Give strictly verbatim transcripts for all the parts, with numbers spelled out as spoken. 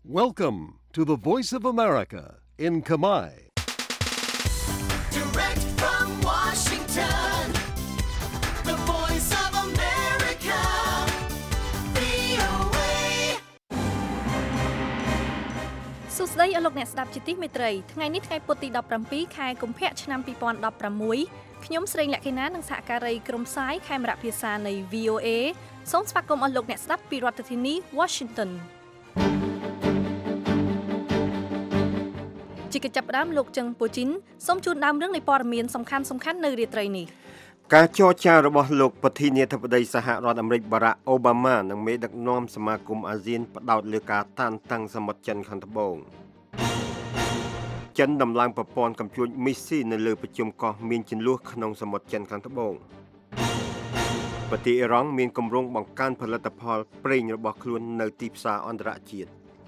Welcome to the Voice of America in Khmer. Direct from Washington, the Voice of America, វី អូ เอសួស្តីអស់លោកអ្នកស្ដាប់ជាទីមេត្រីថ្ងៃនេះថ្ងៃពុធទីដប់ប្រាំពីរខែកុម្ភៈឆ្នាំពីរពាន់ដប់ប្រាំមួយខ្ញុំស្រីលក្ខិណានិងសហការីក្រុមផ្សាយខេមរៈភាសានៃ វី អូ เอ សូមស្វាគមន៍អស់លោកអ្នកស្ដាប់ពីរដ្ឋធានី Washington ជាកិច្ចចាប់ផ្ដើមលោកជឹងពូជីនសូមជូនដើមរឿងនៃព័ត៌មានសំខាន់សំខាន់នៅរាត្រីនេះការចរចារបស់លោកប្រធានាធិបតីសហរដ្ឋអាមេរិកបារ៉ាក់អូបាម៉ានិងមេដឹកនាំសមាគមអាស៊ានផ្ដោតលើការតានតឹងសមុទ្រចិនខាងត្បូងចិនដំឡើងប្រព័ន្ធកំជួញមីស៊ីនៅលើប្រជុំកោះមានជម្លោះក្នុងសមុទ្រចិនខាងត្បូងប្រទេសអ៊ីរ៉ង់មានគម្រោងបង្កើនផលិតផលប្រេងរបស់ខ្លួននៅទីផ្សារអន្តរជាតិ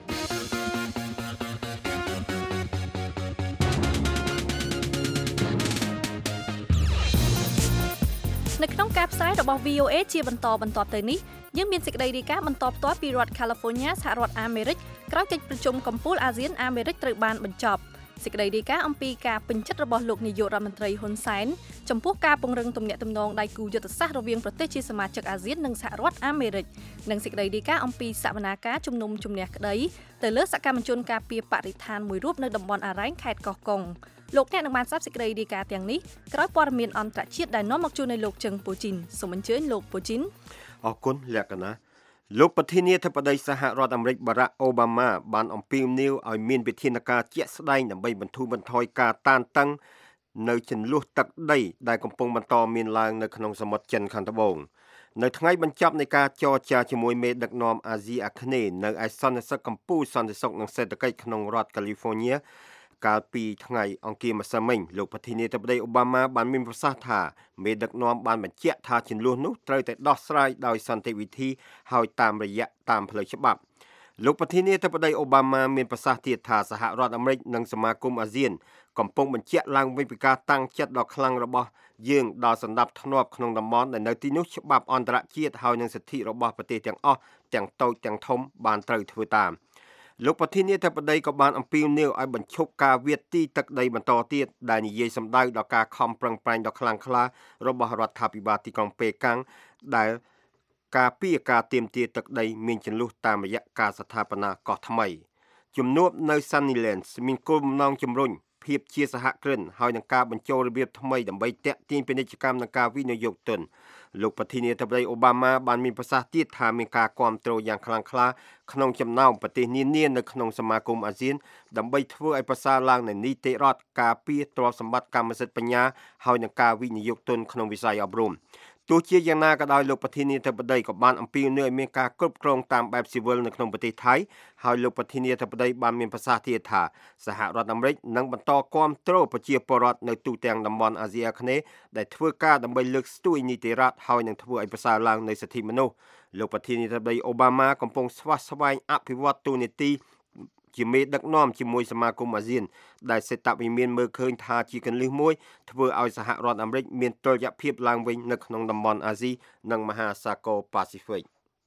នៅក្នុងការផ្សាយរបស់ វី អូ เอ ជាបន្តបន្ទាប់ទៅនេះយើងមានសេចក្តីរាយការណ៍បន្តផ្ទាល់ពីរដ្ឋ California សហរដ្ឋអាមេរិកក្រោយកិច្ចប្រជុំកំពូលអាស៊ានអាមេរិកត្រូវបានបញ្ចប់សេចក្តីរាយការណ៍អំពីការពេញចិត្តរបស់លោកនាយករដ្ឋមន្ត្រីហ៊ុនសែនចំពោះការពង្រឹងទំនាក់ទំនងដៃគូយុទ្ធសាស្ត្ររវាងប្រទេសជាសមាជិកអាស៊ាននិងសហរដ្ឋអាមេរិកនិងសេចក្តីរាយការណ៍អំពីសវនាការជំនុំជម្នះក្តីទៅលើសកម្មជនការពារបរិស្ថានមួយរូបនៅតំបន់អារ៉ែងខេត្តកោះកុងលោកអ្នកនឹងបានស្ដាប់សេចក្តីរាយការណ៍ទាំងនេះក្រោយព័ត៌មានអន្តរជាតិដែលនាំមកជូននៅលោកជឹងពូជីនសូមអញ្ជើញលោកពូជីនអរគុណលក្ខណៈលោកប្រធានាធិបតីសហរដ្ឋអាមេរិកបារ៉ាក់អូបាម៉ាបានអំពាវនាវឲ្យមានវិធានការជាក់ស្ដែងដើម្បីបន្ធូរបន្ថយការតានតឹងនៅជម្លោះទឹកដីដែលកំពុងបន្តមានឡើងនៅក្នុងសមុទ្រចិនខាងត្បូងនៅថ្ងៃបញ្ចប់នៃការចរចាជាមួយមេដឹកនាំអាស៊ីអាគ្នេយ៍នៅឯសន្និសីទកម្ពុជាសន្តិសុខនិងសេដ្ឋកិច្ចក្នុងរដ្ឋ Californiaកាលពីថ្ងៃអង្គារម្សិលមិញលោកប្រធានាធិបតីអូបាម៉ាបានមានប្រសាសន៍ថាមេដឹកនាំបានបញ្ជាក់ថាជម្លោះនោះត្រូវតែដោះស្រាយដោយសន្តិវិធីហើយតាមរយៈតាមផ្លូវច្បាប់លោកប្រធានាធិបតីអូបាម៉ាមានប្រសាសន៍ទៀតថាសហរដ្ឋអាមេរិកនិងសមាគមអាស៊ានកំពុងបញ្ជាក់ឡើងវិញពីការតាំងចិត្តដ៏ខ្លាំងរបស់យើងដល់សន្តិភាពធ្នាប់ក្នុងតំបន់ដែលនៅទីនោះច្បាប់អន្តរជាតិហើយនិងសិទ្ធិរបស់ប្រទេសទាំងអស់ទាំងតូចទាំងធំបានត្រូវធ្វើតាមលោកប្រធានាធិបតីក៏បានអំពាវនាវឲ្យបញ្ឈប់ការវាយទីទឹកដីបន្តទៀតដែលនិយាយសម្ដៅដល់ការខំប្រឹងប្រែងដ៏ខ្លាំងក្លារបស់រដ្ឋាភិបាលទីក្រុងប៉េកាំងដែលការពីការទាមទារទឹកដីមានចន្លោះតាមរយៈការស្ថាបនាកោះថ្មីជំនួបនៅ Sunnylands មានគោលបំណងជំរុញភាពជាសហគ្រិនហើយនឹងការបញ្ចូលរបៀបថ្មីដើម្បីទាក់ទាញពាណិជ្ជកម្មនិងការវិនិយោគទុនលោកប្រធានាធិបតីអូបាម៉ាបានមានប្រសាសន៍ទៀតថាមានការគាំទ្រយ៉ាងខ្លាំងក្លាក្នុងចំណោមប្រទេសនានានៅក្នុងសមាគមអាស៊ានដើម្បីធ្វើឲ្យប្រសើរឡើងនូវនីតិរដ្ឋការពារទ្រព្យសម្បត្តិកម្មសិទ្ធិបញ្ញាហើយនឹងការវិនិយោគទុនក្នុងវិស័យអប់រំទោះជាយ៉ាងណាក៏ដោយលោកប្រធានាធិបតីក៏បានអំពាវនាវឲ្យមានការគ្រប់គ្រងតាមបែបស៊ីវិលនៅក្នុងប្រទេសថៃហើយលោកប្រធានាធិបតីបានមានប្រសាសន៍ទៀតថាសហរដ្ឋអាមេរិកនឹងបន្តគាំទ្រប្រជាពលរដ្ឋនៅទូទាំងតំបន់អាស៊ីអាគ្នេយ៍ដែលធ្វើការដើម្បីលើកស្ទួយនីតិរដ្ឋហើយនឹងធ្វើឲ្យប្រសើរឡើងនៃសិទ្ធិមនុស្សលោកប្រធានាធិបតីអូបាម៉ាកំពុងស្វាស្វែងអភិវឌ្ឍទូនីតិជាមេដឹកនាំជាមួយសមាគមអាស៊ានដែលសេតវិមានមើលឃើញថាជាគន្លឹះមួយធ្វើឲ្យសហរដ្ឋអាមេរិកមានតុល្យភាពឡើងវិញនៅក្នុងតំបន់អាស៊ីនិងមហាសាគរប៉ាស៊ីហ្វិក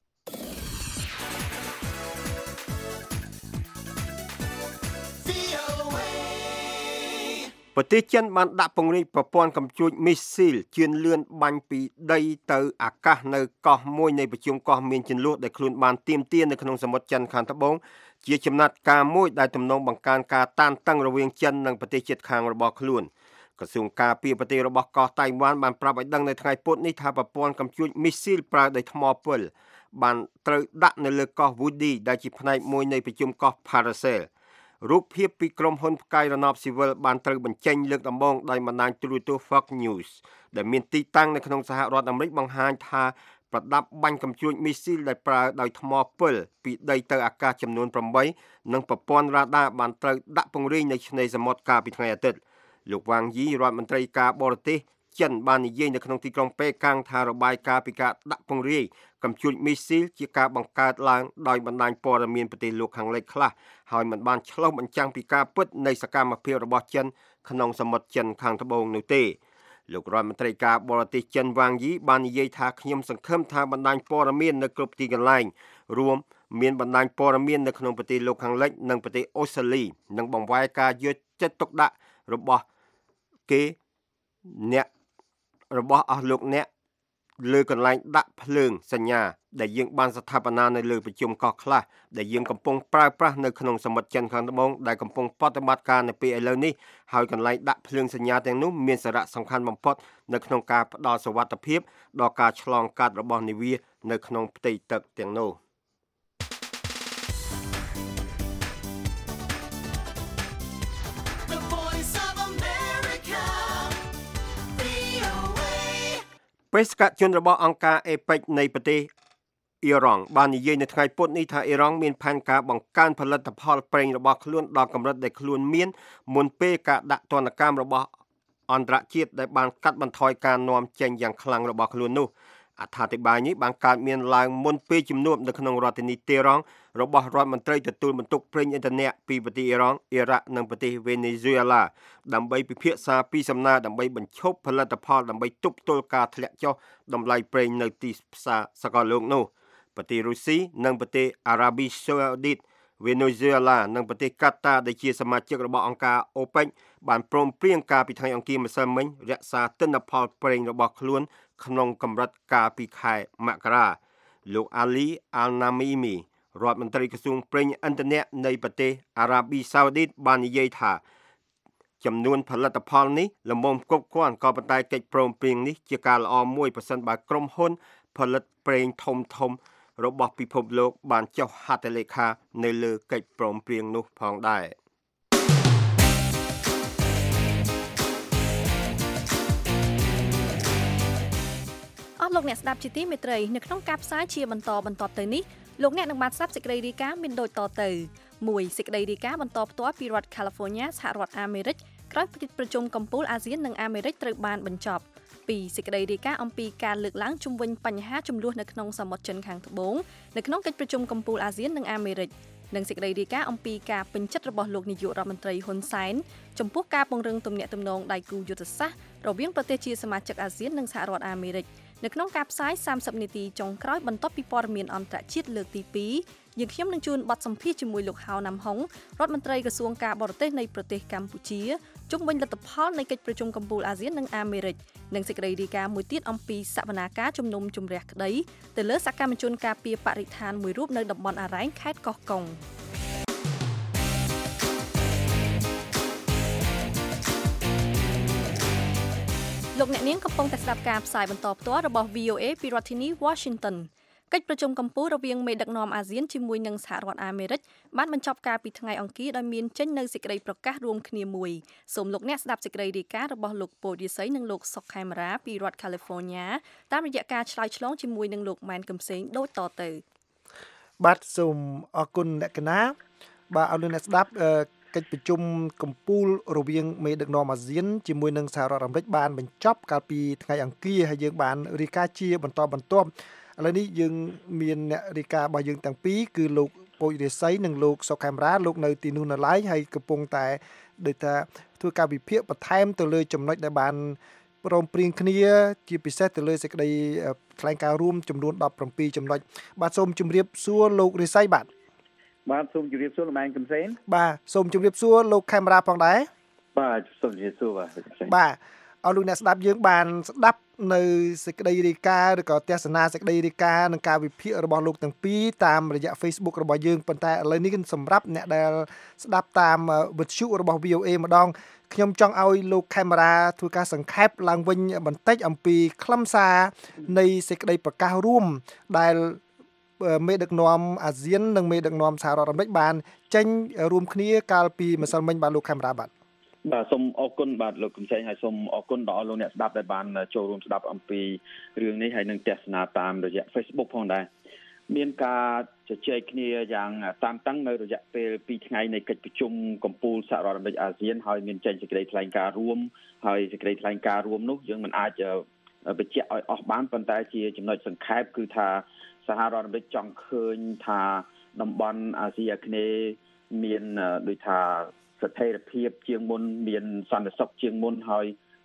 ប្រទេសចិនបានដាក់ពង្រាយប្រព័ន្ធកំជួញមីស៊ីលជឿនលឿនបាញ់ពីដីទៅអាកាសនៅកោះមួយនៃប្រជុំកោះមានជម្លោះដែលខ្លួនបានទាមទារនៅក្នុងសមុទ្រចិនខាងត្បូងជាចំណាត់ការមួយដែលទំនងបង្កើនការតានតឹងរវាងចិននិងប្រទេសជិតខាងរបស់ខ្លួនក្រសួងការពារប្រទេសរបស់កោះតៃវ៉ាន់បានប្រាប់ឲ្យដឹងនៅថ្ងៃពុធនេះថាប្រព័ន្ធកំជួញមីស៊ីលប្រើដោយថ្មពិលបានត្រូវដាក់នៅលើកោះ Woody ដែលជាផ្នែកមួយនៃប្រជុំកោះ Paracelរូបភាពពីក្រុមហ៊ុនផ្កាយរណបស៊ីវិលបានត្រូវបញ្ចេញលើកដំបូងដោយបណ្ដាញទូរទស្សន៍ Fox News ដែលមានទីតាំងនៅក្នុងសហរដ្ឋអាមេរិកបង្ហាញថាប្រដាប់បាញ់កំជួញមីស៊ីលដែលប្រើដោយថ្មពិលពីដីទៅអាកាសចំនួនប្រាំបីនិងប្រព័ន្ធរ៉ាដាបានត្រូវដាក់ពង្រាយនៅឆ្នេរសមុទ្រកាលពីថ្ងៃអាទិត្យលោកវ៉ាងយីរដ្ឋមន្ត្រីការបរទេសចិនបាននិយាយនៅក្នុងទីក្រុងប៉េកាំងថារបាយការណ៍ពីការដាក់ពង្រាយកំជួញមីស៊ីលជាការបង្កើតឡើងដោយបណ្ដាញព័ត៌មានប្រទេសលោកខាងលិចខ្លះហើយមិនបានឆ្លុះបញ្ចាំងពីការពិតនៃសកម្មភាពរបស់ចិនក្នុងសមុទ្រចិនខាងត្បូងនោះទេលោករដ្ឋមន្ត្រីការបរទេសចិនវ៉ាងយីបាននិយាយថាខ្ញុំសង្ឃឹមថាបណ្ដាញព័ត៌មាននៅគ្រប់ទីកន្លែងរួមមានបណ្ដាញព័ត៌មាននៅក្នុងប្រទេសលោកខាងលិចនិងប្រទេសអូស្ត្រាលីនិងបង្វែរការយកចិត្តទុកដាក់របស់គេអ្នករបស់អស់លោកអ្នកលើកន្លែងដាក់ភ្លើងសញ្ញាដែលយើងបានស្ថាបនានៅលើប្រជុំកោះខ្លះដែលយើងកំពុងប្រើប្រាស់នៅក្នុងសមុទ្រចិនខាងត្បូងដែលកំពុងបប្រតិបត្តិការនៅពេលឥឡូវនេះហើយកន្លែងដាក់ភ្លើងសញ្ញាទាំងនោះមានសារៈសំខាន់បំផុតនៅក្នុងការផ្ដល់សុវត្ថិភាពដល់ការឆ្លងកាត់របស់នាវានៅក្នុងផ្ទៃទឹកទាំងនោះបេសកជនរបស់អង្គការ អេប៉ិច នៃប្រទេសអ៊ីរ៉ង់បាននិយាយនៅថ្ងៃពុធនេះថាអ៊ីរ៉ង់មានផែនការបង្កើនផលិតផលប្រេងរបស់ខ្លួនដល់កម្រិតដែលខ្លួនមានមុនពេលការដាក់ទណ្ឌកម្មរបស់អន្តរជាតិដែលបានកាត់បន្ថយការនាំចេញយ៉ាងខ្លាំងរបស់ខ្លួននោះអត្ថាធិប្បាយនេះបានកើតមានឡើងមុនពេលជំនួបនៅក្នុងរដ្ឋធានីតេរ៉ង់របស់រដ្ឋមន្ត្រីទទួលបន្ទុកប្រេងឥន្ធនៈពីប្រទេសអ៊ីរ៉ង់អ៊ីរ៉ាក់និងប្រទេសវេណេស៊ុយអេឡាដើម្បីពិភាក្សាពីសំណើដើម្បីបញ្ឈប់ផលិតផលដើម្បីទប់ទល់ការធ្លាក់ចុះតម្លៃប្រេងនៅទីផ្សារសកលលោកនោះប្រទេសរុស្ស៊ីនិងប្រទេសអារ៉ាប៊ីសាអូឌីតវេណេស៊ុយអេឡានិងប្រទេសកាតាដែលជាសមាជិករបស់អង្គការ អូប៉ិច បានព្រមព្រៀងការពីថ្ងៃអង្គារម្សិលមិញរក្សាទិន្នផលប្រេងរបស់ខ្លួនក្នុងកម្រិតកាលពីខែមករាលោកអាលីអាល់ណាមីមីរដ្ឋមន្ត្រីក្រសួងប្រេងឥន្ធនៈនៃប្រទេសអារ៉ាប៊ីសាអូឌីតបាននិយាយថាចំនួនផលិតផលនេះល្មមគ្រប់គ្រាន់ក៏ប៉ុន្តែកិច្ចព្រមព្រៀងនេះជាការល្អមួយប្រសិនបើក្រុមហ៊ុនផលិតប្រេងធំធំរបស់ពិភពលោកបានចុះហត្ថលេខានៅលើកិច្ចព្រមព្រៀងនោះផងដែរអស់លោកអ្នកស្ដាប់ជាទីមេត្រីនៅក្នុងការផ្សាយជាបន្តបន្ទាប់ទៅនេះលោកអ្នកនឹងបានស្ដាប់សេចក្តីរាយការណ៍មានដូចតទៅមួយសេចក្តីរាយការណ៍បន្តផ្ទាល់ពីរដ្ឋ California សហរដ្ឋអាមេរិកក្រោយពីប្រជុំកំពូលអាស៊ាននិងអាមេរិកត្រូវបានបញ្ចប់ពីសេចក្តីរាយការណ៍អំពីការលើកឡើងជុំវិញបញ្ហាចំនួននៅក្នុងសមុទ្រចិនខាងត្បូងនៅក្នុងកិច្ចប្រជុំកំពូលអាស៊ាននិងអាមេរិកនិងសេចក្តីរាយការណ៍អំពីការពេញចិត្តរបស់លោកនាយករដ្ឋមន្ត្រីហ៊ុនសែនចំពោះការពង្រឹងទំនាក់ទំនងដៃគូយុទ្ធសាស្ត្ររវាងប្រទេសជាសមាជិកអាស៊ាននិងសហរដ្ឋអាមេរិកនៅក្នុងការផ្សាយសាមសិបនាទីចុងក្រោយបន្ទាប់ពីព័ត៌មានអន្តរជាតិលើកទីពីរយើងខ្ញុំនឹងជួនបទសម្ភាសន៍ជាមួយលោកហៅណាំហុងរដ្ឋមន្ត្រីក្រសួងការបរទេសនៃប្រទេសកម្ពុជាជុំវិញលទ្ធផលនៃកិច្ចប្រជុំកំពូលអាស៊ាននិងអាមេរិកនិងសេចក្តីរាយការណ៍មួយទៀតអំពីសវនាការជំនុំជម្រះក្តីទៅលើសកម្មជនការពារបរិស្ថានមួយរូបនៅតំបន់អារ៉ែងខេត្តកោះកុងលោកអ្នកនាងកំពុងតែស្ដាប់ការផ្សាយបន្តផ្ទាល់របស់ វី អូ เอ ពីរដ្ឋធានី Washington កិច្ចប្រជុំកំពូលរវាងមេដឹកនាំអាស៊ានជាមួយនឹងសហរដ្ឋអាមេរិកបានបញ្ចប់ការពីថ្ងៃអង្គារដោយមានចេញនូវសេចក្តីប្រកាសរួមគ្នាមួយសូមលោកអ្នកស្ដាប់សេចក្តីរាយការណ៍របស់លោកពូរិស័យនិងលោកសុកខេមរាពីរដ្ឋ California តាមរយៈការឆ្លើយឆ្លងជាមួយនឹងលោកម៉ែនកឹមសេងដូចតទៅបាទសូមអរគុណអ្នកកណាបាទអរលោកអ្នកស្ដាប់កិច្ចប្រជុំកំពូលរវាងមេដឹកនាំអាស៊ានជាមួយនឹងសហរដ្ឋអាមេរិកបានបញ្ចប់កាលពីថ្ងៃអង្គារហើយយើងបានរាយការណ៍ជាបន្តបន្ទាប់ឥឡូវនេះយើងមានអ្នករាយការណ៍របស់យើងទាំងពីរគឺលោកពូចរិស័យនិងលោកសុកខេមរាលោកនៅទីនោះនៅឡើយហើយកំពុងតែដូចថាធ្វើការវិភាគបន្ថែមទៅលើចំណុចដែលបានព្រមព្រៀងគ្នាជាពិសេសទៅលើសេចក្តីថ្លែងការណ៍រួមចំនួនដប់ប្រាំពីរចំណុចបាទសូមជម្រាបសួរលោករិស័យបាទបាទសូមជម្រាបសួរលោកម៉ែនកឹមសេនបាទសូមជម្រាបសួរលោកខេមរាផងដែរបាទសូមជម្រាបសួរបាទបាទអរលោកអ្នកស្ដាប់យើងបានស្ដាប់នៅសេចក្តីរាយការណ៍ឬក៏ទស្សនាសេចក្តីរាយការណ៍និងការវិភាគរបស់លោកទាំងពីរតាមរយៈ Facebook របស់យើងប៉ុន្តែឥឡូវនេះសម្រាប់អ្នកដែលស្ដាប់តាមវិទ្យុរបស់ វី អូ เอ ម្ដងខ្ញុំចង់ឲ្យលោកខេមរាធ្វើការសង្ខេបឡើងវិញបន្តិចអំពីខ្លឹមសារនៃសេចក្តីប្រកាសរួមដែលមេដឹកនាំអាស៊ាននិងមេដឹកនាំសហរដ្ឋអាមេរិកបានចេញរួមគ្នាកាលពីម្សិលមិញបាទលោកខេមរាបាទបាទសូមអរគុណបាទលោកកឹមសេងហើយសូមអរគុណដល់លោកអ្នកស្ដាប់ដែលបានចូលរួមស្ដាប់អំពីរឿងនេះហើយនឹងទស្សនាតាមរយៈ Facebook ផងដែរមានការជជែកគ្នាយ៉ាងតានតឹងនៅរយៈពេលពីរថ្ងៃនៃកិច្ចប្រជុំកំពូលសហរដ្ឋអាមេរិកអាស៊ានហើយមានចេញសេចក្តីថ្លែងការណ៍រួមហើយសេចក្តីថ្លែងការណ៍រួមនោះយើងមិនអាចបញ្ជាក់ឲ្យអស់បានប៉ុន្តែជាចំណុចសង្ខេបគឺថាសហរដ្ឋអាមេរិកចង់ឃើញថាតំបន់អាស៊ីអាគ្នេយ៍មានដូចថាស្ថិរភាពជាងមុនមានសន្តិសុខជាងមុនហើយ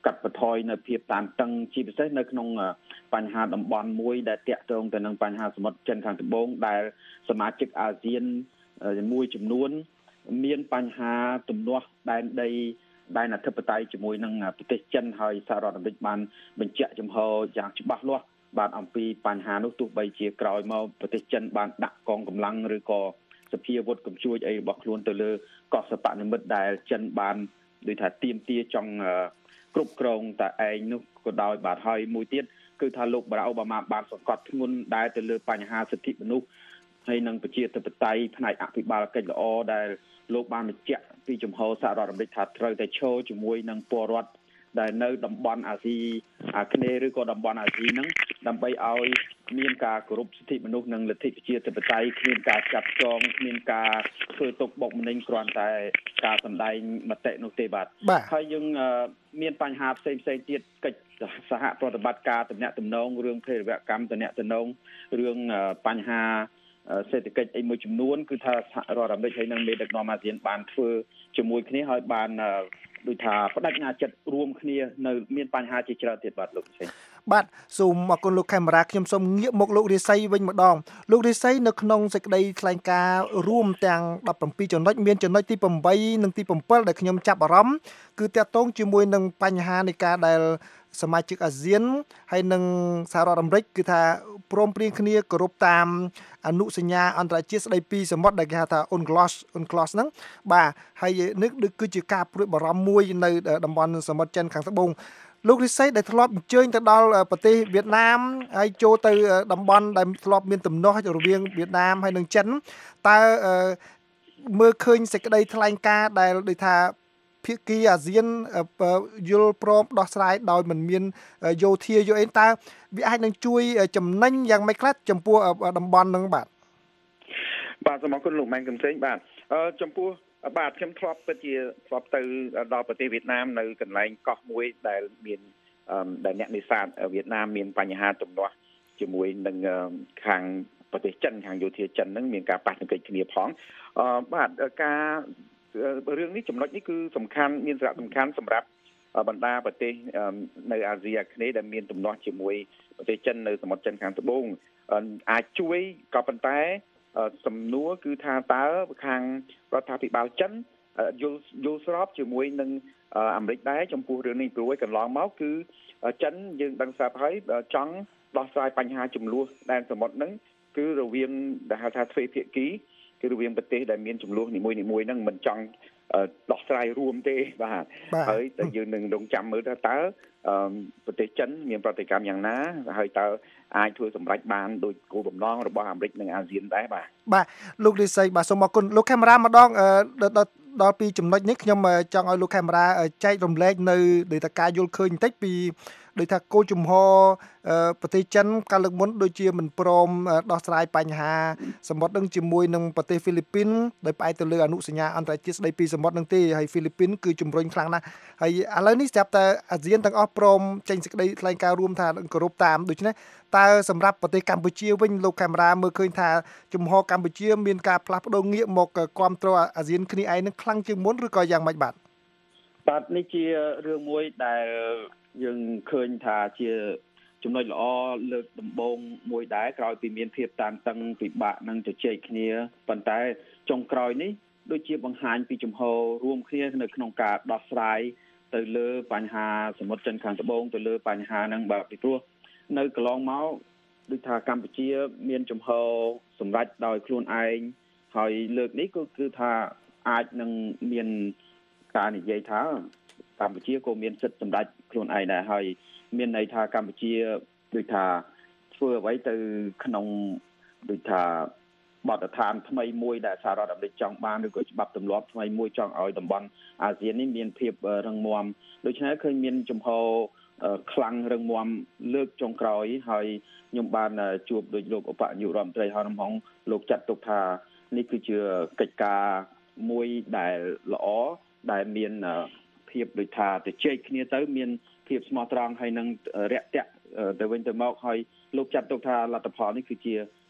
កាត់បន្ថយនៅភាពតានតឹងជាពិសេសនៅក្នុងបញ្ហាតំបន់មួយដែលតាក់ទងទៅនឹងបញ្ហាសមុទ្រចិនខាងត្បូងដែលសមាជិកអាស៊ានមួយចំនួនមានបញ្ហាទំនាស់ដែនដីដែនអធិបតេយ្យជាមួយនឹងប្រទេសចិនហើយសហរដ្ឋអាមេរិកបានបញ្ជាក់ចំហយ៉ាងច្បាស់លាស់បាទអំពីបញ្ហានោះទោះបីជាក្រោយមកប្រទេសចិនបានដាក់កងកម្លាំងឬក៏សភាវុធកំជួចអីរបស់ខ្លួនទៅលើកោះសពនិមិត្តដែលចិនបានដូចថាទាមទារចង់គ្រប់គ្រងតែឯងនោះក៏ដោយបាទហើយមួយទៀតគឺថាលោកបារ៉ាក់អូបាម៉ាបានសង្កត់ធ្ងន់ដែរទៅលើបញ្ហាសិទ្ធិមនុស្សហើយនឹងប្រជាធិបតេយ្យផ្នែកអភិបាលកិច្ចល្អដែលលោកបានបញ្ជាក់ពីចំហសហរដ្ឋអាមេរិកថាត្រូវតែឈរជាមួយនឹងពលរដ្ឋដែលនៅតំបន់អាស៊ីអាគ្នេយ៍ឬក៏តំបន់អាស៊ីហ្នឹងដើម្បីឲ្យមានការគោរពសិទ្ធិមនុស្សនិងលទ្ធិប្រជាធិបតេយ្យគ្មានការចាប់ចងគ្មានការធ្វើទុកបុកម្នេញគ្រាន់តែការសម្ដែងមតិនោះទេបាទហើយយើងមានបញ្ហាផ្សេងផ្សេងទៀតកិច្ចសហប្រតិបត្តិការទំនាក់ទំនងរឿងភេរវកម្មទំនាក់ទំនងរឿងបញ្ហាសេដ្ឋកិច្ចអីមួយចំនួនគឺថាសហរដ្ឋអាមេរិកហើយនិងមេដឹកនាំអាស៊ានបានធ្វើជាមួយគ្នាហើយបានដូចថាបដិញ្ញាចិត្តរួមគ្នានៅមានបញ្ហាជាច្រើនទៀតបាទលោកសេងបាទសូមអរគុណលោកខេមរាខ្ញុំសូមងាកមកលោករាសីវិញម្ដងលោករាសីនៅក្នុងសេចក្តីថ្លែងការណ៍រួមទាំងដប់ប្រាំពីរចំណុចមានចំណុចទីប្រាំនិងទី7ដែលខ្ញុំចាប់អារម្មណ៍គឺតាក់ទងជាមួយនឹងបញ្ហានៃការដែលសមាជិកអាស៊ានហើយនិងសហរដ្ឋអាមេរិកគឺថាព្រមព្រៀងគ្នាគោរពតាមអនុសញ្ញាអន្តរជាតិស្តីពីសមុទ្រដែលគេហៅថា អ៊ុនក្លូស អ៊ុនក្លូស ហ្នឹងបាទហើយនេះគឺជាការព្រួយបារម្ភមួយនៅតំបន់សមុទ្រចិនខាងត្បូងលោករិស័យដែលធ្លាប់អញ្ជើញទៅដល់ប្រទេសវៀតណាមហើយចូលទៅតំបន់ដែលធ្លាប់មានទំនាស់រវាងវៀតណាមហើយនិងចិនតើមើលឃើញសេចក្តីថ្លែងការណ៍ដែលដូចថាភាគីអាស៊ានយល់ព្រមដោះស្រាយដោយមិនមានយោធាយោអីតើវាអាចនឹងជួយចំណេញយ៉ាងម៉េចខ្លះចំពោះតំបន់ហ្នឹងបាទបាទសូមអរគុណលោកម៉ែនកំសែងបាទចំពោះបាទខ្ញុំធ្លាប់ពិតជាធ្លាប់ទៅដល់ប្រទេសវៀតណាមនៅកន្លែងកោះមួយដែលមានដែលអ្នកនេសាទវៀតណាមមានបញ្ហាទំនាស់ជាមួយនឹងខាងប្រទេសចិនខាងយោធាចិនហ្នឹងមានការប៉ះទង្គិចគ្នាផងបាទការរឿងនេះចំណុចនេះគឺសំខាន់មានសារៈសំខាន់សម្រាប់បណ្ដាប្រទេសនៅអាស៊ីអាគ្នេយ៍ដែលមានទំនាស់ជាមួយប្រទេសចិននៅសមុទ្រចិនខាងត្បូងអាចជួយក៏ប៉ុន្តែសំណួរគឺថាតើខាងរដ្ឋាភិបាលចិនយល់យល់ស្របជាមួយនឹងអាមេរិកដែរចំពោះរឿងនេះព្រោះកន្លងមកគឺចិនយើងដឹងស្រាប់ហើយចង់ដោះស្រាយបញ្ហាចំនួនដែនសមុទ្រហ្នឹងគឺរវាងដែលហៅថាទ្វេភាគីគឺរវាងប្រទេសដែលមានចំនួននីមួយៗហ្នឹងមិនចង់ដោះស្រាយរួមទេបាទហើយតែយើងនឹងរងចាំមើលថាតើប្រទេសចិនមានប្រតិកម្មយ៉ាងណាហើយតើអាចធ្វើសម្រេចបានដោយគោលបំណងរបស់អាមេរិកនិងអាស៊ានដែរបាទបាទលោករិស័យបាទសូមអរគុណលោកខេមរាម្ដងដល់ពីចំណុចនេះខ្ញុំចង់ឲ្យលោកខេមរាចែករំលែកនៅដោយតែការយល់ឃើញបន្តិចពីដោយថាគោលជំហរប្រទេសចិនកាលលើកមុនដូចជាមិនព្រមដោះស្រាយបញ្ហាសមុទ្រនឹងជាមួយនឹងប្រទេសហ្វីលីពីនដោយផ្អែកទៅលើអនុសញ្ញាអន្តរជាតិស្តីពីសមុទ្រនឹងទេហើយហ្វីលីពីនគឺជំរុញខ្លាំងណាស់ហើយឥឡូវនេះស្រាប់តែអាស៊ានទាំងអស់ព្រមចេញសេចក្តីថ្លែងការណ៍រួមថាគោរពតាមដូច្នេះតើសម្រាប់ប្រទេសកម្ពុជាវិញលោកកាមេរ៉ាមើលឃើញថាជំហរកម្ពុជាមានការផ្លាស់ប្ដូរងាកមកគ្រប់គ្រងអាស៊ានគ្នាឯងនឹងខ្លាំងជាងមុនឬក៏យ៉ាងម៉េចបាទបាទនេះជារឿងមួយដែលយើងឃើញថាជាចំណុចល្អលើកដំបូងមួយដែរក្រោយពីមានភាពតានតឹងពិបាកនឹងជជែកគ្នាប៉ុន្តែចុងក្រោយនេះដូចជាបង្ហាញពីជំហររួមគ្នានៅក្នុងការដោះស្រាយទៅលើបញ្ហាសមុទ្រចិនខាងត្បូងទៅលើបញ្ហាហ្នឹងបាទពីព្រោះនៅកន្លងមកដូចថាកម្ពុជាមានជំហរសម្រេចដោយខ្លួនឯងហើយលើកនេះក៏គឺថាអាចនឹងមានការនិយាយថាកម្ពុជាក៏មានសិទ្ធិសម្រេចខ្លួនឯងដែរហើយមានន័យថាកម្ពុជាដូចថាធ្វើអ្វីទៅក្នុងដូចថាបទដ្ឋានថ្មីមួយដែលសហរដ្ឋអាមេរិកចង់បានឬក៏ច្បាប់ទម្លាប់ថ្មីមួយចង់ឲ្យតំបន់អាស៊ាននេះមានភាពរឹងមាំដូច្នេះឃើញមានជំហរខ្លាំងរឹងមាំលើកចុងក្រោយហើយខ្ញុំបានជួបដោយលោកឧបនាយករដ្ឋមន្ត្រីហៅនំហុងលោកចាត់ទុកថានេះគឺជាកិច្ចការមួយដែលល្អដែលមានភាពដូចថាទៅជែកគ្នាទៅមានភាពស្មោះត្រង់ហើយនឹងរាក់ទាក់ទៅវិញទៅមកហើយលោកចាត់ទុកថាលទ្ធផលនេះគឺជា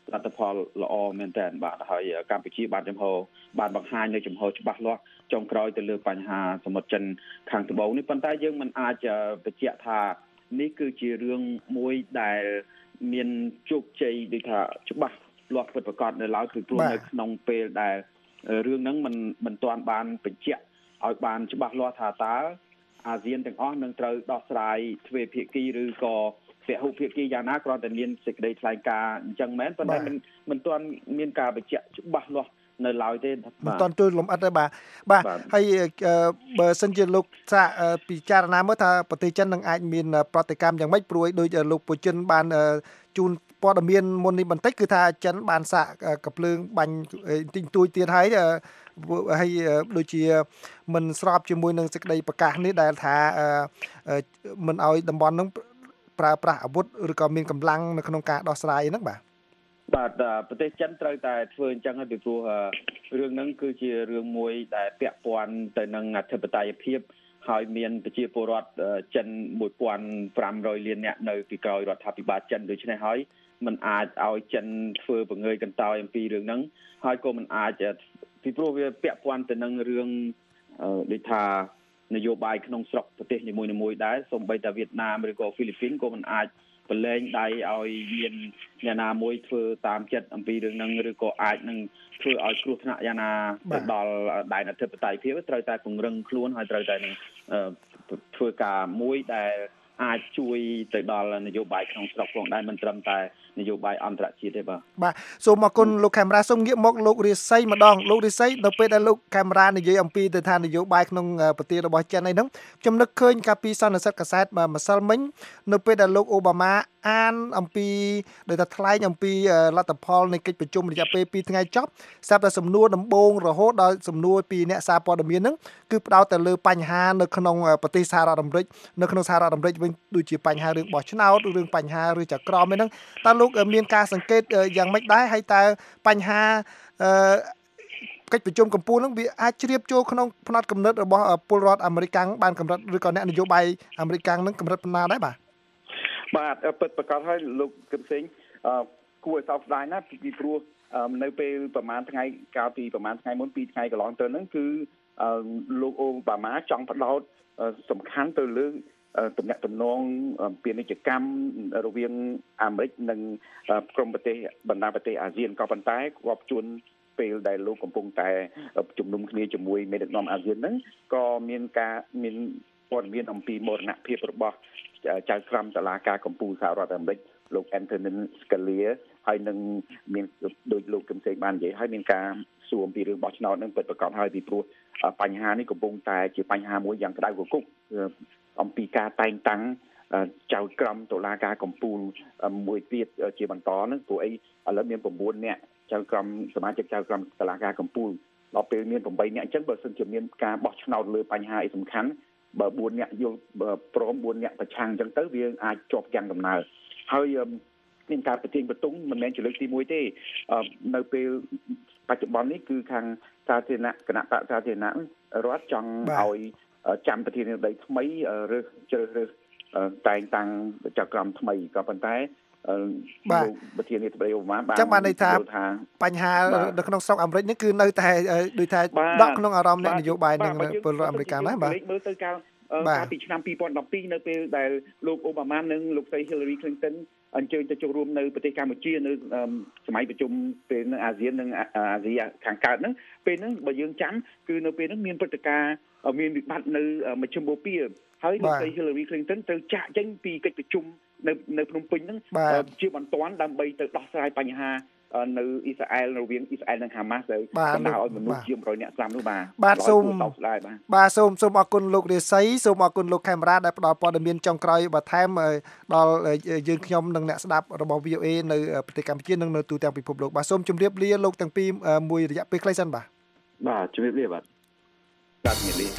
លទ្ធផលល្អមែនតើបាទហើយកម្ពុជាបានចំហបានបង្ហាញនៅចំហច្បាស់លាស់ចុងក្រោយទៅលើបញ្ហាសមុទ្រចិនខាងត្បូងនេះប៉ុន្តែយើងមិនអាចបញ្ជាក់ថានេះគឺជារឿងមួយដែលមានជោគជ័យដូចថាច្បាស់លាស់ពិតប្រាកដនៅឡើយគឺព្រោះនៅក្នុងពេលដែលរឿងហ្នឹងមិនមិនទាន់បានបញ្ជាក់ឲ្យបានច្បាស់លាស់ថាតើអាស៊ានទាំងអស់នឹងត្រូវដោះស្រាយទ្វេភាគីឬក៏ពហុភាគីយ៉ាងណាគ្រាន់តែមានសេចក្តីថ្លែងការណ៍អញ្ចឹងមែនប៉ុន្តែមិនមិនទាន់មានការបញ្ជាក់ច្បាស់លាស់នៅឡើយទេមិនទាន់ទូលំអិតទេបាទបាទហើយបើសិនជាលោកសាកពិចារណាមើលថាប្រទេសចិននឹងអាចមានប្រតិកម្មយ៉ាងម៉េចព្រោះដោយលោកពូជិនបានជូនព័ត៌មានមុននេះបន្តិចគឺថាចិនបានសាកកាភ្លើងបាញ់ទិញទួយទៀតហើយហើយដូចជាមិនស្របជាមួយនឹងសេចក្តីប្រកាសនេះដែលថាមិនឲ្យតំបន់នឹងប្រើប្រាស់អាវុធឬក៏មានកម្លាំងនៅក្នុងការដោះស្រាយហ្នឹងបាទបាទប្រទេសចិនត្រូវតែធ្វើអញ្ចឹងហើយពីព្រោះរឿងហ្នឹងគឺជារឿងមួយដែលពាក់ព័ន្ធទៅនឹងអធិបតេយ្យភាពហើយមានប្រជាពលរដ្ឋចិនមួយពាន់ប្រាំរយលាននាក់នៅពីក្រោយរដ្ឋាភិបាលចិនដូច្នេះហើយมันអាចឲ្យចិនធ្វើបង្ងើយកន្តើយអំពីរឿងហ្នឹងហើយក៏มันអាចពីព្រោះវាពាក់ព័ន្ធទៅនឹងរឿងដូចថានយោបាយក្នុងស្រុកប្រទេសនីមួយៗដែរសូម្បីតែវៀតណាមឬក៏ហ្វីលីពីនក៏มันអាចប្រឡែងដៃឲ្យមានអ្នកណាមួយធ្វើតាមចិត្តអំពីរឿងហ្នឹងឬក៏អាចនឹងធ្វើឲ្យគ្រោះថ្នាក់យ៉ាងណាទៅដល់ដែនអធិបតេយ្យភាពត្រូវតែពង្រឹងខ្លួនហើយត្រូវតែនឹងធ្វើការមួយដែលអាចជួយទៅដល់នយោបាយក្នុងស្រុកផងដែរមិនត្រឹមតែនយោបាយអន្តរជាតិទេបាទបាទសូមអរគុណលោកខេមរាសូមងាកមកលោករាសីម្ដងលោករាសីនៅពេលដែលលោកខេមរានិយាយអំពីទៅថានយោបាយក្នុងប្រទេសរបស់ចិនអីហ្នឹងខ្ញុំនឹកឃើញកាលពីសន្និសីទកាសែតម្សិលមិញនៅពេលដែលលោកអូបាម៉ាអានអំពីដោយថាថ្លែងអំពីលទ្ធផលនៃកិច្ចប្រជុំរយៈពេលពីរថ្ងៃចប់ស្រាប់តែសំណួរដំបូងរហូតដល់សំណួរពីអ្នកសារព័ត៌មានហ្នឹងគឺផ្ដោតទៅលើបញ្ហានៅក្នុងប្រទេសសហរដ្ឋអាមេរិកនៅក្នុងសហរដ្ឋអាមេរិកវិញដូចជាបញ្ហារឿងបោះឆ្នោតរឿងបញ្ហាឬចក្រមហ្នឹងតើលោកមានការសង្កេតយ៉ាងម៉េចដែរហើយតើបញ្ហាអឺកិច្ចប្រជុំកំពូលហ្នឹងវាអាចជ្រាបចូលក្នុងផ្នត់គំនិតរបស់ពលរដ្ឋអាមេរិកបានកម្រិតឬក៏អ្នកនយោបាយអាមេរិកហ្នឹងកម្រិតប៉ុណ្ណាដែរបាទបាទពិតប្រាកដហើយលោកកឹមសេងអឺគួរឲ្យសោកស្ដាយណាស់ពីព្រោះនៅពេលប្រហែលថ្ងៃកាលពីប្រហែលថ្ងៃមុនពីរថ្ងៃកន្លងទៅហ្នឹងគឺលោកអូបាម៉ាចង់ផ្ដោតសំខាន់ទៅលើទំនាក់ទំនងពាណិជ្ជកម្មរវាងអាមេរិកនិងក្រុមប្រទេសបណ្ដាប្រទេសអាស៊ានក៏ប៉ុន្តែគាត់ជួនពេលដែលលោកកំពុងតែជំនុំគ្នាជាមួយមេដឹកនាំអាស៊ានហ្នឹងក៏មានការមានព័ត៌មានអំពីមរណភាពរបស់ចៅក្រមតុលាការកំពូលសហរដ្ឋអាមេរិកលោក Anthony Scalia ហើយនឹងមានដោយលោកកឹមសេងបាននិយាយហើយមានការសួរអំពីរឿងបោះឆ្នោតហ្នឹងពិតប្រាកដហើយពីព្រោះបញ្ហានេះកំពុងតែជាបញ្ហាមួយយ៉ាងក្តៅគគុកអំពីការតែងតាំងចៅក្រមតុលាការកំពូលមួយទៀតជាបន្តហ្នឹងព្រោះអីឥឡូវមាន៩នាក់ចៅក្រមសមាជិកចៅក្រមតុលាការកំពូលដល់ពេលមាន៨នាក់អញ្ចឹងបើសិនជាមានការបោះឆ្នោតលើបញ្ហាអីសំខាន់បើបួននាក់យល់ព្រមបួននាក់ប្រឆាំងអញ្ចឹងទៅវាអាចជាប់យ៉ាងដំណើរហើយមានការប្រទាញបន្ទង់មិនមែនជាលើកទីមួយទេនៅពេលបច្ចុប្បន្ននេះគឺខាងសាធារណៈគណៈបកសាធារណៈរដ្ឋចង់ឲ្យចាំប្រធានាធិបតីថ្មីរើសជ្រើសរើសតែងតាំងចៅក្រមថ្មីក៏ប៉ុន្តែបាទប្រធានាធិបតីអូបាម៉ាបានចាំបានន័យថាបញ្ហានៅក្នុងស្រុកអាមេរិកនេះគឺនៅតែដូចថាដកក្នុងអារម្មណ៍អ្នកនយោបាយនឹងពលរដ្ឋអាមេរិកដែរបាទមើលទៅកាលកាលពីឆ្នាំពីរពាន់ដប់ពីរនៅពេលដែលលោកអូបាម៉ានិងលោកស្រី Hillary Clinton អញ្ជើញទៅចូលរួមនៅប្រទេសកម្ពុជានៅសម័យប្រជុំពេលនៅអាស៊ាននិងអាស៊ីខាងកើតហ្នឹងពេលហ្នឹងបើយើងចាំគឺនៅពេលហ្នឹងមានព្រឹត្តិការណ៍មានវិបត្តិនៅមជ្ឈមបូព៌ាហើយលោកស្រី Hillary Clinton ត្រូវចាក់ចេញពីកិច្ចប្រជុំនៅនៅភ្នំពេញហ្នឹងជាបន្ទាន់ដើម្បីទៅដោះស្រាយបញ្ហានៅអ៊ីស្រាអែលរវាងអ៊ីស្រាអែលនិងហាម៉ាស់ទៅបណ្ដាលឲ្យមនុស្សជាង100នាក់ស្លាប់នោះបាទបាទសូមបាទសូមសូមអរគុណលោករាសីសូមអរគុណលោកខេមរាដែលផ្ដល់ព័ត៌មានចុងក្រោយបន្ថែមដល់យើងខ្ញុំនិងអ្នកស្ដាប់របស់ វី អូ អេ នៅប្រទេសកម្ពុជានិងនៅទូទាំងពិភពលោកបាទសូមជម្រាបលាលោកទាំងពីរមួយរយៈពេលខ្លីសិនបាទបាទជម្រាបលាបាទបាទជម្រាបលា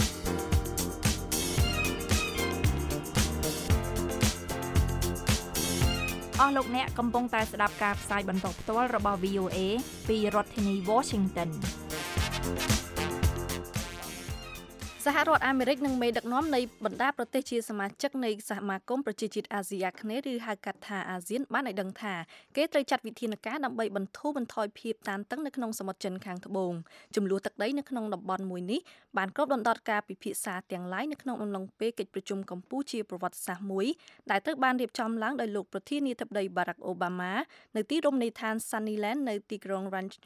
អស់លោកអ្នកកំពុងតែស្ដាប់ការផ្សាយបន្តផ្ទាល់របស់ វី អូ អេ ពីរដ្ឋធានី Washington សហរដ្ឋអាមេរិកនិងមេដឹកនាំនៃបណ្ដាប្រទេសជាសមាជិកនៃសមាគមប្រជាជាតិអាស៊ីអាគ្នេយ៍ឬហៅកាត់ថាអាស៊ានបានឲ្យដឹងថាគេត្រូវចាត់វិធានការដើម្បីបន្ធូរបន្ថយភាពតានតឹងនៅក្នុងសមុទ្រចិនខាងត្បូងចំនួនទឹកដីនៅក្នុងតំបន់មួយនេះបានគ្របដណ្ដប់ការពិភាក្សាទាំងឡាយនៅក្នុងអំឡុងពេលកិច្ចប្រជុំកម្ពុជាប្រវត្តិសាស្ត្រមួយដែលត្រូវបានរៀបចំឡើងដោយលោកប្រធានាធិបតី Barack Obama នៅទីរមណីយដ្ឋាន Sunnyland នៅទីក្រុង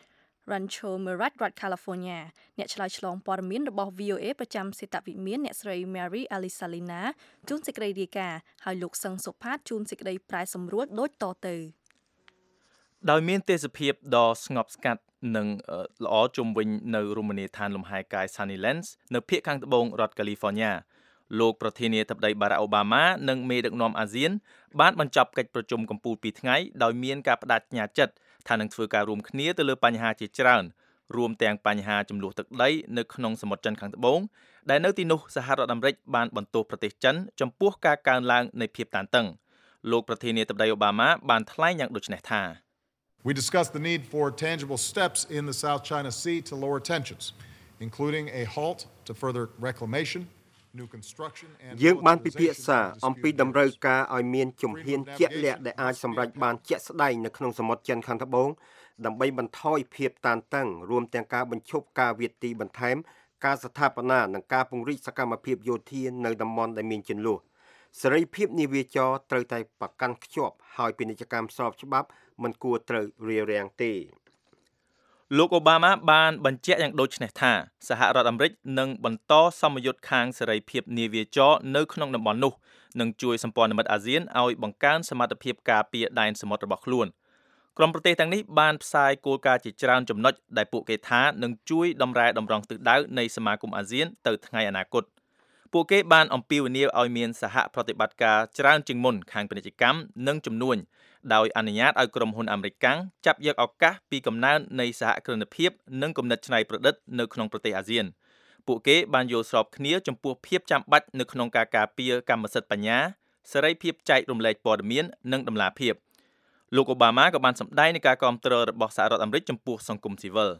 Rancho Mirage រដ្ឋ California អ្នកឆ្លើយឆ្លងព័ត៌មានរបស់ V O A ប្រចាំសេតវិមានអ្នកស្រី Mary Alisalina ជួនសេចក្តីរាយការណ៍ហើយលោកសឹងសុផាតជួនសេចក្តីប្រែសម្រួលដូចតទៅដោយមានទេសភាពដ៏ស្ងប់ស្ងាត់និងល្អជុំវិញនៅរមណីយដ្ឋានលំហែកាយ Sunnylands នៅភាគខាងត្បូងរដ្ឋ California លោកប្រធានាធិបតី Barack Obama និងមេដឹកនាំអាស៊ានបានបញ្ចប់កិច្ចប្រជុំកំពូលពីរថ្ងៃដោយមានការបដិញ្ញាចិត្តថានឹងធ្វើការរួមគ្នាទៅលើបញ្ហាជាច្រើនរួមទាំងបញ្ហាចំនួនទឹកដីនៅក្នុងសមុទ្រចិនខាងត្បូងដែលនៅទីនោះសហរដ្ឋអាមេរិកបានបន្ទោសប្រទេសចិនចំពោះការកើនឡើងនៃភាពតានតឹងលោកប្រធានាធិបតី Obama បានថ្លែងយ៉ាងដូចនេះថា We discussed the need for tangible steps in the South China Sea to lower tensions, including a halt to further reclamation, new construction and យើងបានពិភាក្សាអំពីតម្រូវការឲ្យមានជំហានជាក់លាក់ដែលអាចសម្រេចបានជាក់ស្ដែងនៅក្នុងសមុទ្រចិនខាងត្បូងដើម្បីបន្ថយភាពតានតឹងរួមទាំងការបញ្ឈប់ការវាយទីបន្ថែមការស្ថាបនានិងការពង្រីកសកម្មភាពយោធានៅតំបន់ដែលមានជម្លោះសេរីភាពនាវាចរត្រូវតែប្រកាន់ខ្ជាប់ហើយពាណិជ្ជកម្មស្របច្បាប់មិនគួរត្រូវរារាំងទេលោកអូបាម៉ាបានបញ្ជាក់យ៉ាងដូចនេះថាសហរដ្ឋអាមេរិកនឹងបន្តសមយុទ្ធខាងសេរីភាពនាវាចរនៅក្នុងតំបន់នោះនិងជួយសម្ព័ន្ធមិត្តអាស៊ានឲ្យបង្កើនសមត្ថភាពការពារដែនសមុទ្ររបស់ខ្លួនក្រុមប្រទេសទាំងនេះបានផ្សាយគោលការណ៍ជាច្រើនចំណុចដែលពួកគេថានឹងជួយដំរែតម្រង់ទិសដៅនៃសមាគមអាស៊ានទៅថ្ងៃអនាគតពួកគេបានអំពាវនាវឲ្យមានសហប្រតិបត្តិការច្រើនជាងមុនខាងពាណិជ្ជកម្មនិងជំនួញដោយអនុញ្ញាតឲ្យក្រុមហ៊ុនអាមេរិកកាំងចាប់យកឱកាសពីកំណើននៃសហគ្រិនភាពនិងគំនិតច្នៃប្រឌិតនៅក្នុងប្រទេសអាស៊ានពួកគេបានយល់ស្របគ្នាចំពោះភាពចាំបាច់នៅក្នុងការការពារកម្មសិទ្ធិបញ្ញាសេរីភាពចែករំលែកព័ត៌មាននិងតម្លាភាពលោកអូបាម៉ាក៏បានសម្ដែងនៃការគាំទ្ររបស់សហរដ្ឋអាមេរិកចំពោះសង្គមស៊ីវិល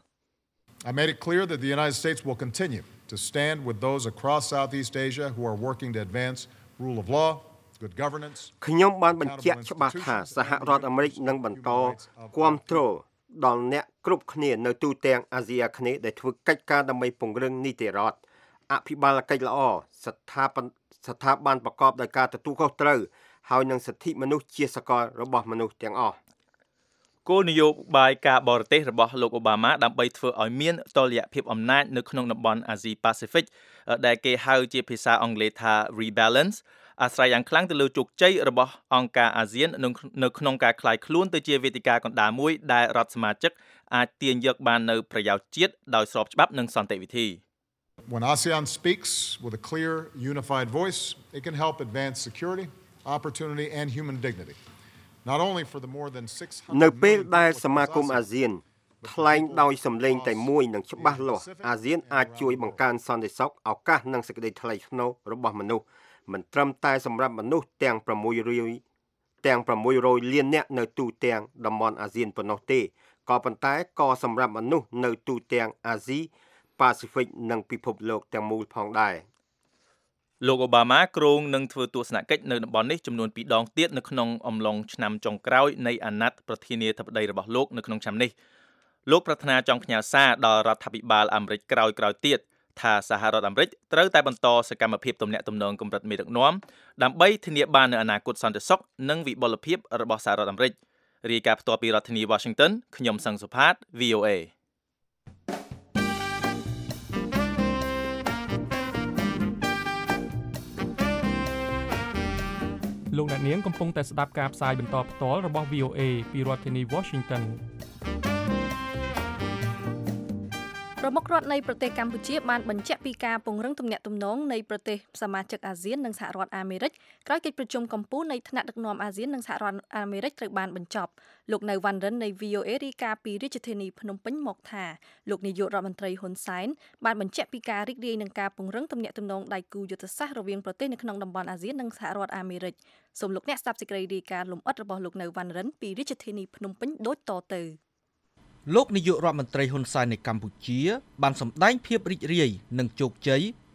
I made it clear that the United States will continue to stand with those across Southeast Asia who are working to advance rule of law, good governance. ខ្ញុំបានបញ្ជាក់ច្បាស់ថាសហរដ្ឋអាមេរិកនឹងបន្តគាំទ្រដល់អ្នកគ្រប់គ្នានៅទូទាំងអាស៊ីអាគ្នេយ៍ដែលធ្វើកិច្ចការដើម្បីពង្រឹងនីតិរដ្ឋអភិបាលកិច្ចល្អស្ថាប័នស្ថាប័នប្រកបដោយការទទួលខុសត្រូវហើយនឹងសិទ្ធិមនុស្សជាសកលរបស់មនុស្សទាំងអស់គោលនយោបាយការបរទេសរបស់លោកអូបាម៉ាដើម្បីធ្វើឲ្យមានតុល្យភាពអំណាចនៅក្នុងតំបន់អាស៊ីប៉ាស៊ីហ្វិកដែលគេហៅជាភាសាអង់គ្លេសថា rebalance អាស្រ័យយ៉ាងខ្លាំងទៅលើជោគជ័យរបស់អង្គការអាស៊ាននៅក្នុងការក្លាយខ្លួនទៅជាវេទិកាកណ្ដាលមួយដែលរដ្ឋសមាជិកអាចទាញយកបាននៅប្រយោជន៍ជាតិដោយស្របច្បាប់និងសន្តិវិធី When ASEAN speaks with a clear, unified voice, it can help advance security, opportunity and human dignity. Not only for the more than six hundred នៅពេលដែលសមាគមអាស៊ានថ្លែងដោយសម្លេងតែមួយនិងច្បាស់លាស់អាស៊ានអាចជួយបង្កើនសន្តិសុខឱកាសនិងសេចក្តីថ្លៃថ្នូររបស់មនុស្សមិនត្រឹមតែសម្រាប់មនុស្សទាំង600ទាំង600លាននាក់នៅទូទាំងតំបន់អាស៊ានប៉ុណ្ណោះទេក៏ប៉ុន្តែក៏សម្រាប់មនុស្សនៅទូទាំងអាស៊ីប៉ាស៊ីហ្វិកនិងពិភពលោកទាំងមូលផងដែរលោកអូបាម៉ាគ្រោងនឹងធ្វើទស្សនកិច្ចនៅតំបន់នេះចំនួនពីរដងទៀតនៅក្នុងអំឡុងឆ្នាំចុងក្រោយនៃអាណត្តិប្រធានាធិបតីរបស់លោកនៅក្នុងឆ្នាំនេះលោកប្រាថ្នាចង់ផ្ញើសារដល់រដ្ឋាភិបាលអាមេរិកក្រោយៗទៀតថាសហរដ្ឋអាមេរិកត្រូវតែបន្តសកម្មភាពទំនាក់ទំនងកម្រិតមេដឹកនាំដើម្បីធានាបាននូវអនាគតសន្តិសុខនិងវិបុលភាពរបស់សហរដ្ឋអាមេរិករាយការណ៍ផ្ទាល់ពីរដ្ឋធានី Washington ខ្ញុំសឹងសុផាត V O A លោកអ្នកនាងកំពុងតែស្ដាប់ការផ្សាយបន្តផ្ទាល់របស់ V O A ពីរដ្ឋធានី Washington ប្រមុខរដ្ឋនៃប្រទេសកម្ពុជាបានបញ្ជាក់ពីការពង្រឹងទំនាក់ទំនងនៃប្រទេសសមាជិកអាស៊ាននិងសហរដ្ឋអាមេរិកក្រោយកិច្ចប្រជុំកំពូលនៃថ្នាក់ដឹកនាំអាស៊ាននិងសហរដ្ឋអាមេរិកត្រូវបានបញ្ចប់លោកនៅវ៉ាន់រិននៃ V O A រាយការណ៍ពីរាជធានីភ្នំពេញមកថាលោកនាយករដ្ឋមន្ត្រីហ៊ុនសែនបានបញ្ជាក់ពីការរីករាយនឹងការពង្រឹងទំនាក់ទំនងដៃគូយុទ្ធសាស្ត្ររវាងប្រទេសនៅក្នុងតំបន់អាស៊ាននិងសហរដ្ឋអាមេរិកសូមលោកអ្នកស្ដាប់សេចក្តីរាយការណ៍លម្អិតរបស់លោកនៅវ៉ាន់រិនពីរាជធានីភ្នំពេញដូចតទៅលោកនាយករដ្ឋមន្ត្រីហ៊ុនសែននៃកម្ពុជាបានសម្ដែងភាពរីករាយនិងជោគជ័យ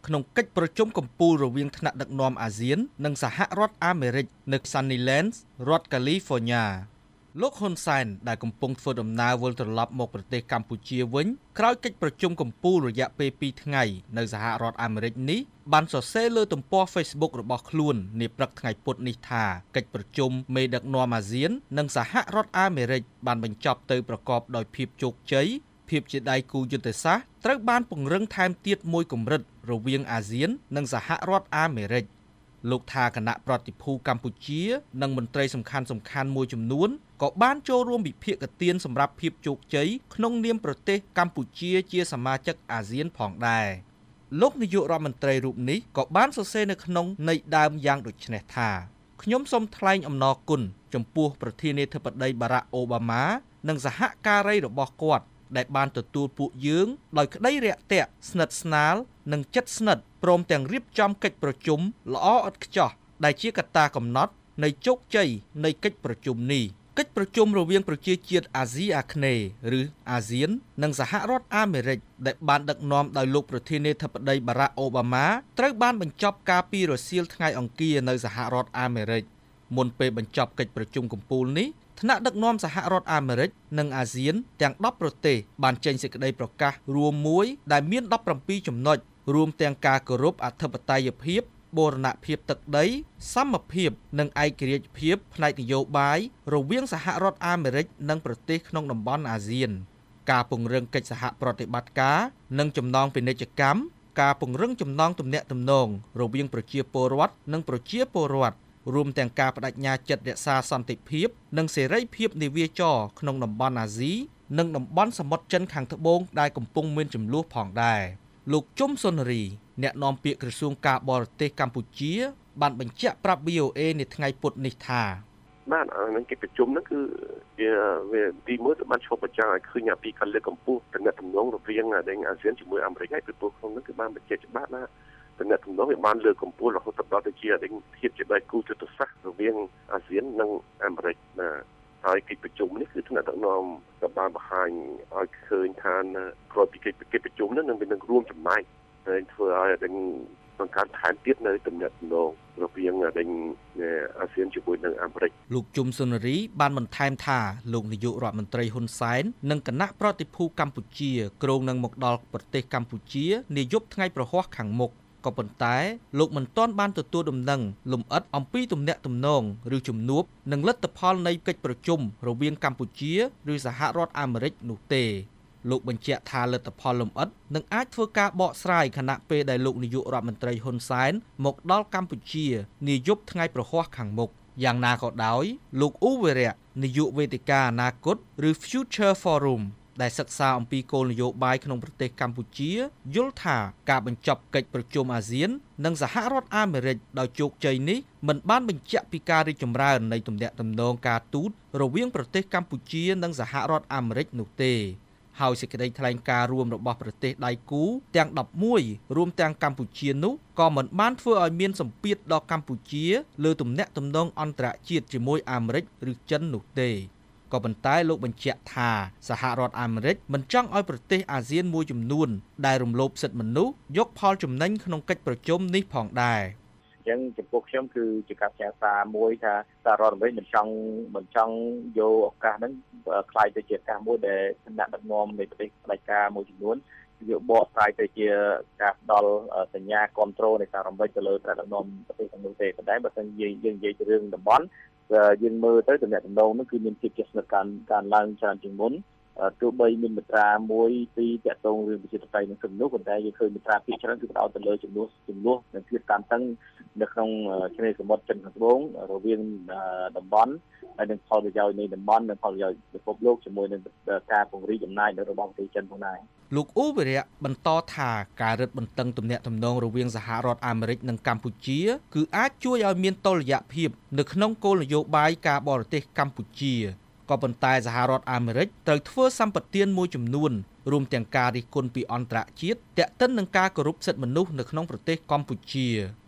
ក្នុងកិច្ចប្រជុំកំពូលរវាងថ្នាក់ដឹកនាំអាស៊ាននិងសហរដ្ឋអាមេរិកនៅ Sunnylands រដ្ឋ California លោកហ៊ុនសែនដែលកំពុងធ្វើដំណើរវិលត្រឡប់មកប្រទេសកម្ពុជាវិញក្រោយកិច្ចប្រជុំកំពូលរយៈពេលពីរថ្ងៃនៅសហរដ្ឋអាមេរិកនេះបានសរសេរលើទំព័រ Facebook របស់ខ្លួននាព្រឹកថ្ងៃពុធនេះថាកិច្ចប្រជុំមេដឹកនាំអាស៊ាននិងសហរដ្ឋអាមេរិកបានបញ្ចប់ទៅប្រកបដោយភាពជោគជ័យភាពជាដៃគូយុទ្ធសាស្ត្រត្រូវបានពង្រឹងថែមទៀតមួយកម្រិតរវាងអាស៊ាននិងសហរដ្ឋអាមេរិកលោកថាគណៈប្រតិភូកម្ពុជានិងមន្ត្រីសំខាន់សំខាន់មួយចំនួនក៏បានចូលរួមវិភាគទានសម្រាប់ភាពជោគជ័យក្នុងនាមប្រទេសកម្ពុជាជាសមាជិកអាស៊ានផងដែរលោកនាយករដ្ឋមន្ត្រីរូបនេះក៏បានសរសេរនៅក្នុងន័យដើមយ៉ាងដូចនេះថាខ្ញុំសូមថ្លែងអំណរគុណចំពោះប្រធានាធិបតីបារ៉ាក់អូបាម៉ានិងសហការីរបស់គាត់ដែលបានទទួលពួកយើងដោយក្តីរាក់ទាក់ស្និទ្ធស្នាលនិងចិត្តស្និទ្ធព្រមទាំងរៀបចំកិច្ចប្រជុំល្អឥតខ្ចោះដែលជាកត្តាកំណត់នៃជោគជ័យនៃកិច្ចប្រជុំនេះកិច្ចប្រជុំរវាងប្រជាជាតិអាស៊ីអាគ្នេយ៍ឬអាស៊ាននិងសហរដ្ឋអាមេរិកដែលបានដឹកនាំដោយលោកប្រធានាធិបតីបារ៉ាក់អូបាម៉ាត្រូវបានបញ្ចប់កាលពីរសៀលថ្ងៃអង្គារនៅសហរដ្ឋអាមេរិកមុនពេលបញ្ចប់កិច្ចប្រជុំកំពូលនេះថ្នាក់ដឹកនាំសហរដ្ឋអាមេរិកនិងអាស៊ានទាំងដប់ប្រទេសបានចេញសេចក្តីប្រកាសរួមមួយដែលមានដប់ប្រាំពីរចំណុចរួមទាំងការគោរពអធិបតេយ្យភាពបូរណភាពទឹកដីសមភាពនិងឯករាជ្យភាពផ្នែកនយោបាយរវាងសហរដ្ឋអាមេរិកនិងប្រទេសក្នុងតំបន់អាស៊ានការពង្រឹងកិច្ចសហប្រតិបត្តិការនិងចំណងពាណិជ្ជកម្មការពង្រឹងចំណងទំនាក់ទំនងរវាងប្រជាពលរដ្ឋនិងប្រជាពលរដ្ឋរួមទាំងការបដិញ្ញាចិត្តរក្សាសន្តិភាពនិងសេរីភាពនាវាចរក្នុងតំបន់អាស៊ីនិងតំបន់សមុទ្រចិនខាងត្បូងដែលកំពុងមានជម្លោះផងដែរលោកជុំសុនរីអ្នកនាំពាក្យក្រសួងការបរទេសកម្ពុជាបានបញ្ជាក់ប្រាប់ វី អូ អេ នៅថ្ងៃពុធនេះថាបាទនឹងកិច្ចប្រជុំហ្នឹងគឺជាវាទីមួយទៅបានឆ្លុះបញ្ចាំងឲ្យឃើញពីការលើកកម្ពស់ទំនាក់ទំនងរវាងអាស៊ានជាមួយអាមេរិកហើយពីព្រោះក្នុងនោះគឺបានបញ្ជាក់ច្បាស់ថាទំនាក់ទំនងវាបានលើកកម្ពស់រហូតដល់ទៅជាភាពជាដៃគូយុទ្ធសាស្ត្ររវាងអាស៊ាននិងអាមេរិកណាហើយកិច្ចប្រជុំនេះគឺថ្នាក់ដឹកនាំក៏បានបង្ហាញឲ្យឃើញថាក្រោយពីកិច្ចប្រជុំនេះនឹងមាននឹងរួមចំណែកហើយធ្វើឲ្យនឹងបង្កើតថែមទៀតនៅទំនាក់ទំនងរវាងអាស៊ានជាមួយនឹងអាមេរិកលោកជុំសុនរីបានបន្ថែមថាលោកនាយករដ្ឋមន្ត្រីហ៊ុនសែននិងគណៈប្រតិភូកម្ពុជាគ្រោងនឹងមកដល់ប្រទេសកម្ពុជានាយប់ថ្ងៃប្រហ័សខាងមុខក៏ប៉ុន្តែលោកមិនទាន់បានទទួលដំណឹងលម្អិតអំពីទំនាក់ទំនងឬជំនួបនិងលទ្ធផលនៃកិច្ចប្រជុំរវាងកម្ពុជាឬសហរដ្ឋអាមេរិកនោះទេលោកបញ្ជាក់ថាលទ្ធផលលម្អិតនឹងអាចធ្វើការបកស្រាយខណៈពេលដែលលោកនាយករដ្ឋមន្ត្រីហ៊ុនសែនមកដល់កម្ពុជានាយប់ថ្ងៃប្រហ័សខាងមុខយ៉ាងណាក៏ដោយលោកអ៊ូវេរៈនាយកវេទិកាអនាគតឬ Future Forumដែលសិក្សាអំពីគោលនយោបាយក្នុងប្រទេសកម្ពុជាយល់ថាការបញ្ចប់កិច្ចប្រជុំអាស៊ាននិងសហរដ្ឋអាមេរិកដោយជោគជ័យនេះមិនបានបញ្ជាក់ពីការរីកចម្រើននៃទំនាក់ទំនងការទូតរវាងប្រទេសកម្ពុជានិងសហរដ្ឋអាមេរិកនោះទេហើយសេចក្តីថ្លែងការណ៍រួមរបស់ប្រទេសដៃគូទាំងដប់មួយរួមទាំងកម្ពុជានោះក៏មិនបានធ្វើឲ្យមានសម្ពាធដល់កម្ពុជាលើទំនាក់ទំនងអន្តរជាតិជាមួយអាមេរិកឬចិននោះទេក៏ប៉ុន្តែលោកបញ្ជាក់ថាសហរដ្ឋអាមេរិកមិនចង់ឲ្យប្រទេសអាស៊ានមួយចំនួនដែលរំលោភសិទ្ធិមនុស្សយកផលចំណេញក្នុងកិច្ចប្រជុំនេះផងដែរអញ្ចឹងចំពោះខ្ញុំគឺជាការផ្ញើសារមួយថាសហរដ្ឋអាមេរិកមិនចង់មិនចង់យកឱកាសហ្នឹងខ្លាយទៅជាឱកាសមួយដែលឋានៈដឹកនាំនៃប្រទេសផ្ដាច់ការមួយចំនួនយកបកស្រាយទៅជាការផ្ដល់សញ្ញាគ្រប់គ្រងនៃសហរដ្ឋអាមេរិកទៅលើឋានៈដឹកនាំប្រទេសទាំងនោះទេប៉ុន្តែបើសិនយើងយើងនិយាយទៅរឿងតំបន់យើងមើលទៅទំនាក់ទំនងនោះគឺមានភាពជិតស្និទ្ធកាន់កាន់ឡើងច្រើនជាងមុនទោះបីមានមាត្រាមួយពីរតាក់ទងរឿងប្រជាធិបតេយ្យនិងសិទ្ធិមនុស្សប៉ុន្តែយើងឃើញមាត្រាពីរច្រើនគឺផ្ដោតទៅលើចំនួនចំនួននិងភាពតានតឹងនៅក្នុងឆ្នេរសមុទ្រចិនខាងត្បូងរវាងតំបន់ហើយនឹងផលប្រយោជន៍នៃតំបន់និងផលប្រយោជន៍ពិភពលោកជាមួយនឹងការពង្រីកចំណាយនៅរបស់ប្រទេសចិនផងដែរលោកអ៊ូវេរៈបន្តថាការរឹតបន្តឹងទំនាក់ទំនងរវាងសហរដ្ឋអាមេរិកនិងកម្ពុជាគឺអាចជួយឲ្យមានតុល្យភាពនៅក្នុងគោលនយោបាយការបរទេសកម្ពុជាក៏ប៉ុន្តែសហរដ្ឋអាមេរិកត្រូវធ្វើសម្បទានមួយចំនួនរួមទាំងការរិះគន់ពីអន្តរជាតិទាក់ទិននឹងការគោរពសិទ្ធិមនុស្សនៅក្នុងប្រទេសកម្ពុជា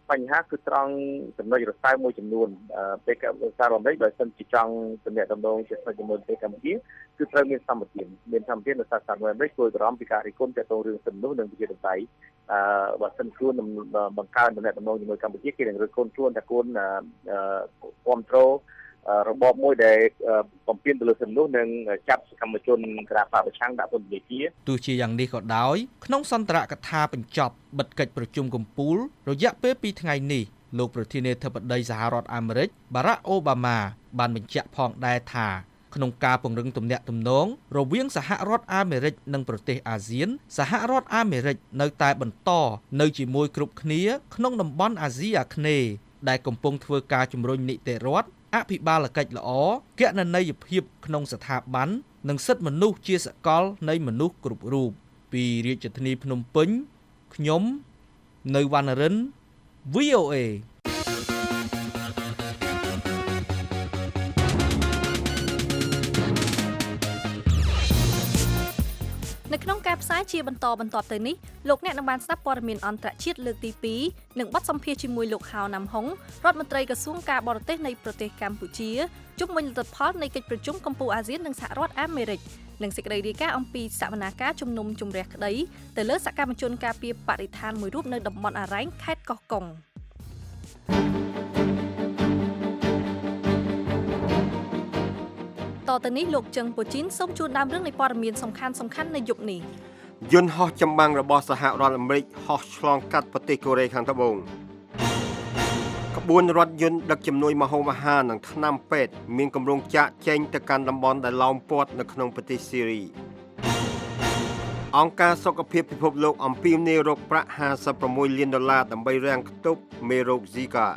បញ្ហាគឺត្រង់ចំណុចរសើបមួយចំនួនពេលសារអាមេរិកបើសិនជាចង់ទំនាក់ទំនងជាមួយប្រទេសកម្ពុជាគឺត្រូវមានសម្បទានមានសម្បទានដោយសារសហរដ្ឋអាមេរិកគួរបារម្ភពីការរិះគន់ទាក់ទងរឿងសិទ្ធិមនុស្សនិងប្រជាធិបតេយ្យបើសិនខ្លួនបង្កើនទំនាក់ទំនងជាមួយកម្ពុជាគេនឹងរិះគន់ខ្លួនថាខ្លួនគ្រប់គ្រងរបបមួយដែលបំពេញទៅលើសិទ្ធិមនុស្សនិងចាប់សកម្មជនគណបកប្រឆាំងដាក់ពន្ធនាគារទោះជាយ៉ាងនេះក៏ដោយក្នុងសន្ទរកថាបញ្ចប់បិទកិច្ចប្រជុំកំពូលរយៈពេលពីរថ្ងៃនេះលោកប្រធានាធិបតីសហរដ្ឋអាមេរិកបារ៉ាក់អូបាម៉ាបានបញ្ជាក់ផងដែរថាក្នុងការពង្រឹងទំនាក់ទំនងរវាងសហរដ្ឋអាមេរិកនិងប្រទេសអាស៊ានសហរដ្ឋអាមេរិកនៅតែបន្តនៅជាមួយគ្រប់គ្នាក្នុងតំបន់អាស៊ីអាគ្នេយ៍ដែលកំពុងធ្វើការជំរុញនីតិរដ្ឋអភិបាលកិច្ចល្អគណនេយ្យភាពក្នុងស្ថាប័ននិងសិទ្ធិមនុស្សជាសកលនៃមនុស្សគ្រប់រូបពីរាជធានីភ្នំពេញខ្ញុំនៅវណ្ណរិន វី អូ เอនៅក្នុងការផ្សាយជាបន្តបន្ទាប់ទៅនេះលោកអ្នកនឹងបានស្ដាប់ព័ត៌មានអន្តរជាតិលើកទីពីរនិងបទសម្ភាសន៍ជាមួយលោកហៅណាំហុងរដ្ឋមន្ត្រីក្រសួងការបរទេសនៃប្រទេសកម្ពុជាជុំវិញលទ្ធផលនៃកិច្ចប្រជុំកំពូលអាស៊ាននិងសហរដ្ឋអាមេរិកនិងសេចក្តីរាយការណ៍អំពីសវនាការជំនុំជម្រះក្តីទៅលើសកម្មជនការពារបរិស្ថានមួយរូបនៅតំបន់អារ៉ែងខេត្តកោះកុងតទៅនេះលោកជឹងពូជីនសូមជូនដើមរឿងនៃព័ត៌មានសំខាន់សំខាន់នៅយប់នេះយន្តហោះចម្បាំងរបស់សហរដ្ឋអាមេរិកហោះឆ្លងកាត់ប្រទេសកូរ៉េខាងត្បូងក្បួនរថយន្តដឹកជំនួយម្ហូបអាហារនិងថ្នាំពេទ្យមានគម្រោងចាក់ចែងទៅកាន់តំបន់ដែលឡោមព័ទ្ធនៅក្នុងប្រទេសស៊ីរីអង្គការសុខភាពពិភពលោកអំពាវនាវរកប្រាក់ห้าสิบหกលានដុល្លារដើម្បីរាំងខ្ទប់មេរោគ Zika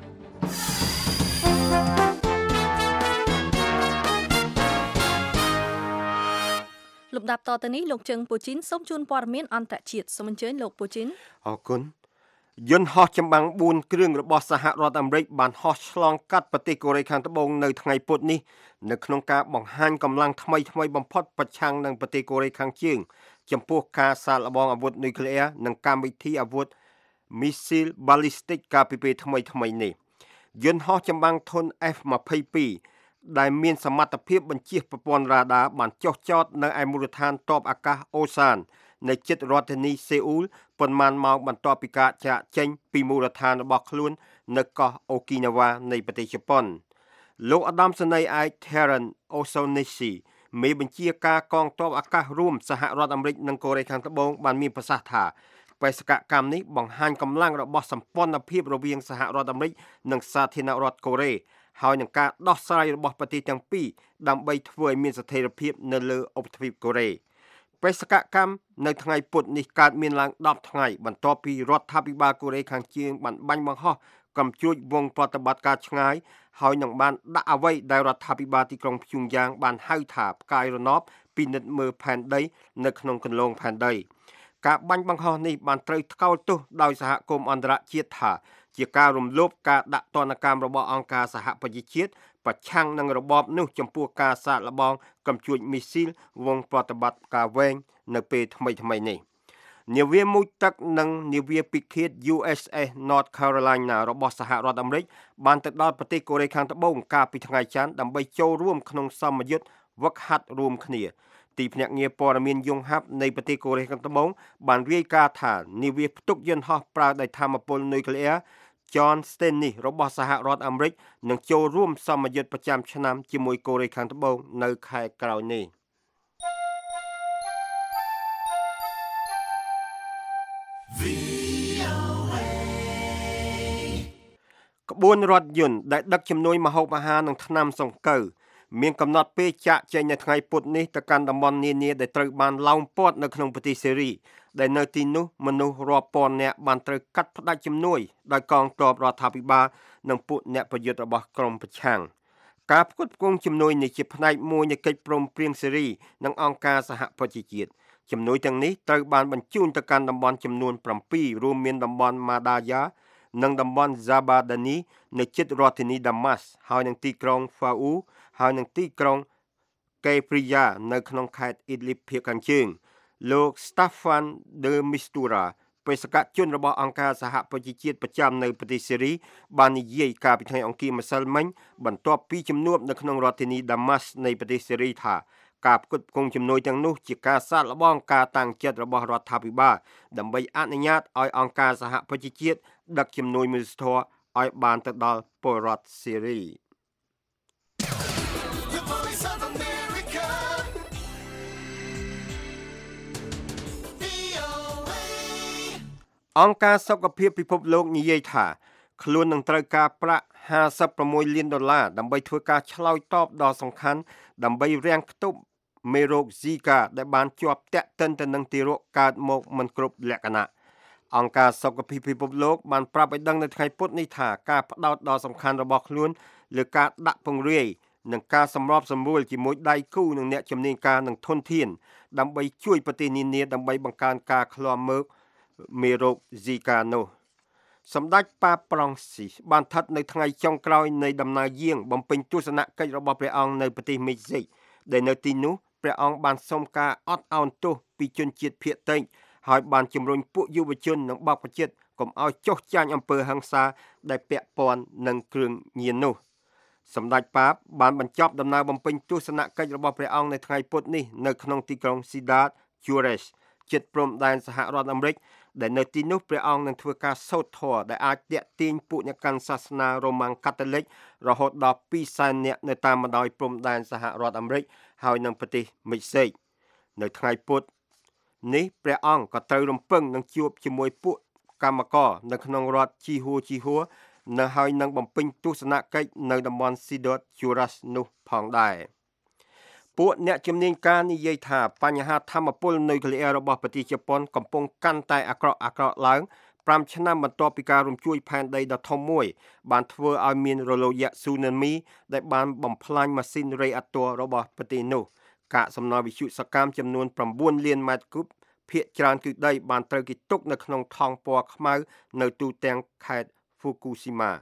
លំដាប់តទៅនេះលោកជឹងពូជីនសូមជូនព័ត៌មានអន្តរជាតិសូមអញ្ជើញលោកពូជីនអរគុណយន្តហោះចម្បាំងបួនគ្រឿងរបស់សហរដ្ឋអាមេរិកបានហោះឆ្លងកាត់ប្រទេសកូរ៉េខាងត្បូងនៅថ្ងៃពុធនេះនៅក្នុងការបង្ហាញកម្លាំងថ្មីថ្មីបំផុតប្រឆាំងនឹងប្រទេសកូរ៉េខាងជើងចំពោះការសាកល្បងអាវុធនុយក្លេអ៊ែរនិងកម្មវិធីអាវុធមីស៊ីលបាឡីស្ទិកកាលពីពេលថ្មីថ្មីនេះយន្តហោះចម្បាំងធុន เอฟ ยี่สิบสองដែលមានសមត្ថភាពបញ្ជៀសប្រព័ន្ធរ៉ាដាបានចុះចតនៅឯមូលដ្ឋានទ័ពអាកាសអូសាននៅជិតរដ្ឋធានីសេអ៊ូលប៉ុន្មានម៉ោងបន្ទាប់ពីការចាកចេញពីមូលដ្ឋានរបស់ខ្លួននៅកោះអូគីណាវ៉ានៃប្រទេសជប៉ុនលោកឧត្តមសេនីយ៍ឯក Terence O'Shannessy មេបញ្ជាការកងទ័ពអាកាសរួមសហរដ្ឋអាមេរិកនិងកូរ៉េខាងត្បូងបានមានប្រសាសន៍ថាបេសកកម្មនេះបង្ហាញកម្លាំងរបស់សម្ព័ន្ធភាពរវាងសហរដ្ឋអាមេរិកនិងសាធារណរដ្ឋកូរ៉េហើយនឹងការដោះស្រាយរបស់ប្រទេសទាំងពីរដើម្បីធ្វើឲ្យមានស្ថិរភាពនៅលើឧបទ្វីបកូរ៉េបេសកកម្មនៅថ្ងៃពុធនេះកើតមានឡើងដប់ថ្ងៃបន្ទាប់ពីរដ្ឋាភិបាលកូរ៉េខាងជើងបានបាញ់បង្ហោះកំជួចវងប្រតិបត្តិការឆ្ងាយហើយនឹងបានដាក់អ្វីដែលរដ្ឋាភិបាលទីក្រុងព្យុងយ៉ាងបានហៅថាផ្កាយរណបពិនិត្យមើលផែនដីនៅក្នុងគន្លងផែនដីការបាញ់បង្ហោះនេះបានត្រូវថ្កោលទោសដោយសហគមន៍អន្តរជាតិថាជាការរំលោភការដាក់ទណ្ឌកម្មរបស់អង្គការសហប្រជាជាតិប្រឆាំងនឹងរបបនោះចំពោះការសាកល្បងកំជួចមីស៊ីលវងប្រតិបត្តិការវែងនៅពេលថ្មីថ្មីនេះនាវាមុជទឹកនិងនាវាពិឃាត ยู เอส เอส North Carolina របស់សហរដ្ឋអាមេរិកបានទៅដល់ប្រទេសកូរ៉េខាងត្បូងកាលពីថ្ងៃច័ន្ទដើម្បីចូលរួមក្នុងសមយុទ្ធវឹកហាត់រួមគ្នាទីភ្នាក់ងារព័ត៌មានយងហាប់នៃប្រទេសកូរ៉េខាងត្បូងបានរាយការណ៍ថានាវាផ្ទុកយន្តហោះប្រើដោយថាមពលនុយក្លេអ៊ែរ John Stennis របស់សហរដ្ឋអាមេរិកនឹងចូលរួមសមយុទ្ធប្រចាំឆ្នាំជាមួយកូរ៉េខាងត្បូងនៅខែក្រោយនេះក្បួនរថយន្តដែលដឹកជំនួយម្ហូបអាហារនិងថ្នាំសង្កូវមានកំណត់ពេលចាក់ចេញនៅថ្ងៃពុធនេះទៅកាន់តំបន់នានាដែលត្រូវបានឡោមព័ទ្ធនៅក្នុងប្រទេសសេរីដែលនៅទីនោះមនុស្សរាប់ពាន់នាក់បានត្រូវកាត់ផ្តាច់ជំនួយដោយកងទ័ពរដ្ឋាភិបាលនិងពួកអ្នកប្រយុទ្ធរបស់ក្រមប្រឆាំងការផ្គត់ផ្គង់ជំនួយនេះជាផ្នែកមួយនៃកិច្ចព្រមព្រៀងសេរីនិងអង្គការសហប្រជាជាតិជំនួយទាំងនេះត្រូវបានបញ្ជូនទៅកាន់តំបន់ចំនួនប្រាំពីររួមមានតំបន់ម៉ាដាយ៉ានិងតំបន់ Zabadani នៅជិតរដ្ឋធានី Damas ហើយនិងទីក្រុង Fau ហើយនិងទីក្រុង Kefria នៅក្នុងខេត្ត Idlib ភាគខាងជើងលោក Staffan de Mistura បេសកជនរបស់អង្គការសហប្រជាជាតិប្រចាំនៅប្រទេសសេរីបាននិយាយកាលពីថ្ងៃអង្គារម្សិលមិញបន្ទាប់ពីជំនួបនៅក្នុងរដ្ឋធានីដាម៉ាស់នៃប្រទេសសេរីថាការផ្គត់ផ្គង់ជំនួយទាំងនោះជាការសាកល្បងការតាំងចិត្តរបស់រដ្ឋាភិបាលដើម្បីអនុញ្ញាតឲ្យអង្គការសហប្រជាជាតិដឹកជំនួយមនុស្សធម៌ឲ្យបានទៅដល់ពលរដ្ឋសេរី The Voice of America. អង្គការសុខភាពពិភពលោកនិយាយថាខ្លួននឹងត្រូវការប្រាក់ห้าสิบหกលានដុល្លារដើម្បីធ្វើការឆ្លើយតបដ៏សំខាន់ដើម្បីរាំងខ្ទប់មេរោគ Zika ដែលបានជាប់ទាក់ទិនទៅនឹងទារកកើតមកមិនគ្រប់លក្ខណៈអង្គការសុខភាពពិភពលោកបានប្រាប់ឲ្យដឹងនៅថ្ងៃពុធនេះថាការផ្ដោតដ៏សំខាន់របស់ខ្លួនលើការដាក់ពង្រាយនិងការសម្របសម្រួលជាមួយដៃគូនិងអ្នកជំនាញការនិងធនធានដើម្បីជួយប្រទេសនានាដើម្បីបង្កើនការឃ្លាំមើលមេរោគ Zika នោះសម្ដេចប៉ាប្រង់ស៊ីសបានស្ថិតនៅថ្ងៃចុងក្រោយនៃដំណើរយាងបំពេញទស្សនកិច្ចរបស់ព្រះអង្គនៅប្រទេសមេស៊ីកដែលនៅទីនោះព្រះអង្គបានសូមការអត់ឱនទោសពីជនជាតិភាគតិចហើយបានជំរុញពួកយុវជននិងបព្វជិតកុំឲ្យចុះចាញ់អំពើហិង្សាដែលពាក់ព័ន្ធនឹងគ្រឿងញៀននោះសម្ដេចប៉ាបបានបញ្ចប់ដំណើរបំពេញទស្សនកិច្ចរបស់ព្រះអង្គនៅថ្ងៃពុធនេះនៅក្នុងទីក្រុង Ciudad Juárez ជិតព្រំដែនសហរដ្ឋអាមេរិកដែលនៅទីនោះព្រះអង្គនឹងធ្វើការសូត្រធម៌ដែលអាចទាក់ទាញពួកអ្នកកាន់សាសនារ៉ូម៉ាំងកាតូលិករហូតដល់ពីរសែននាក់នៅតាមបណ្ដោយព្រំដែនសហរដ្ឋអាមេរិកហើយនិងប្រទេសមិចស៊ិកនៅថ្ងៃពុធនេះព្រះអង្គក៏ត្រូវរំពឹងនឹងជួបជាមួយពួកកម្មករនៅក្នុងរដ្ឋជីហួជីហួនៅហើយនឹងបំពេញទស្សនកិច្ចនៅតំបន់ Ciudad Juárez នោះផងដែរពួកអ្នកជំនាញការនិយាយថាបញ្ហាធម្មពលនុយក្លេអ៊ែររបស់ប្រទេសជប៉ុនកំពុងកាន់តែអាក្រក់អាក្រក់ឡើងប្រាំឆ្នាំបន្ទាប់ពីការរំជួយផែនដីដ៏ធំមួយបានធ្វើឲ្យមានរលកយក្សស៊ូណាមីដែលបានបំផ្លាញម៉ាស៊ីនរេអាក់ទ័ររបស់ប្រទេសនោះកាកសំណល់វិទ្យុសកម្មចំនួន9លានម៉ែត្រគូបភាគច្រើនគឺដីបានត្រូវគេទុកនៅក្នុងថង់ពណ៌ខ្មៅនៅទូទាំងខេត្ត Fukushima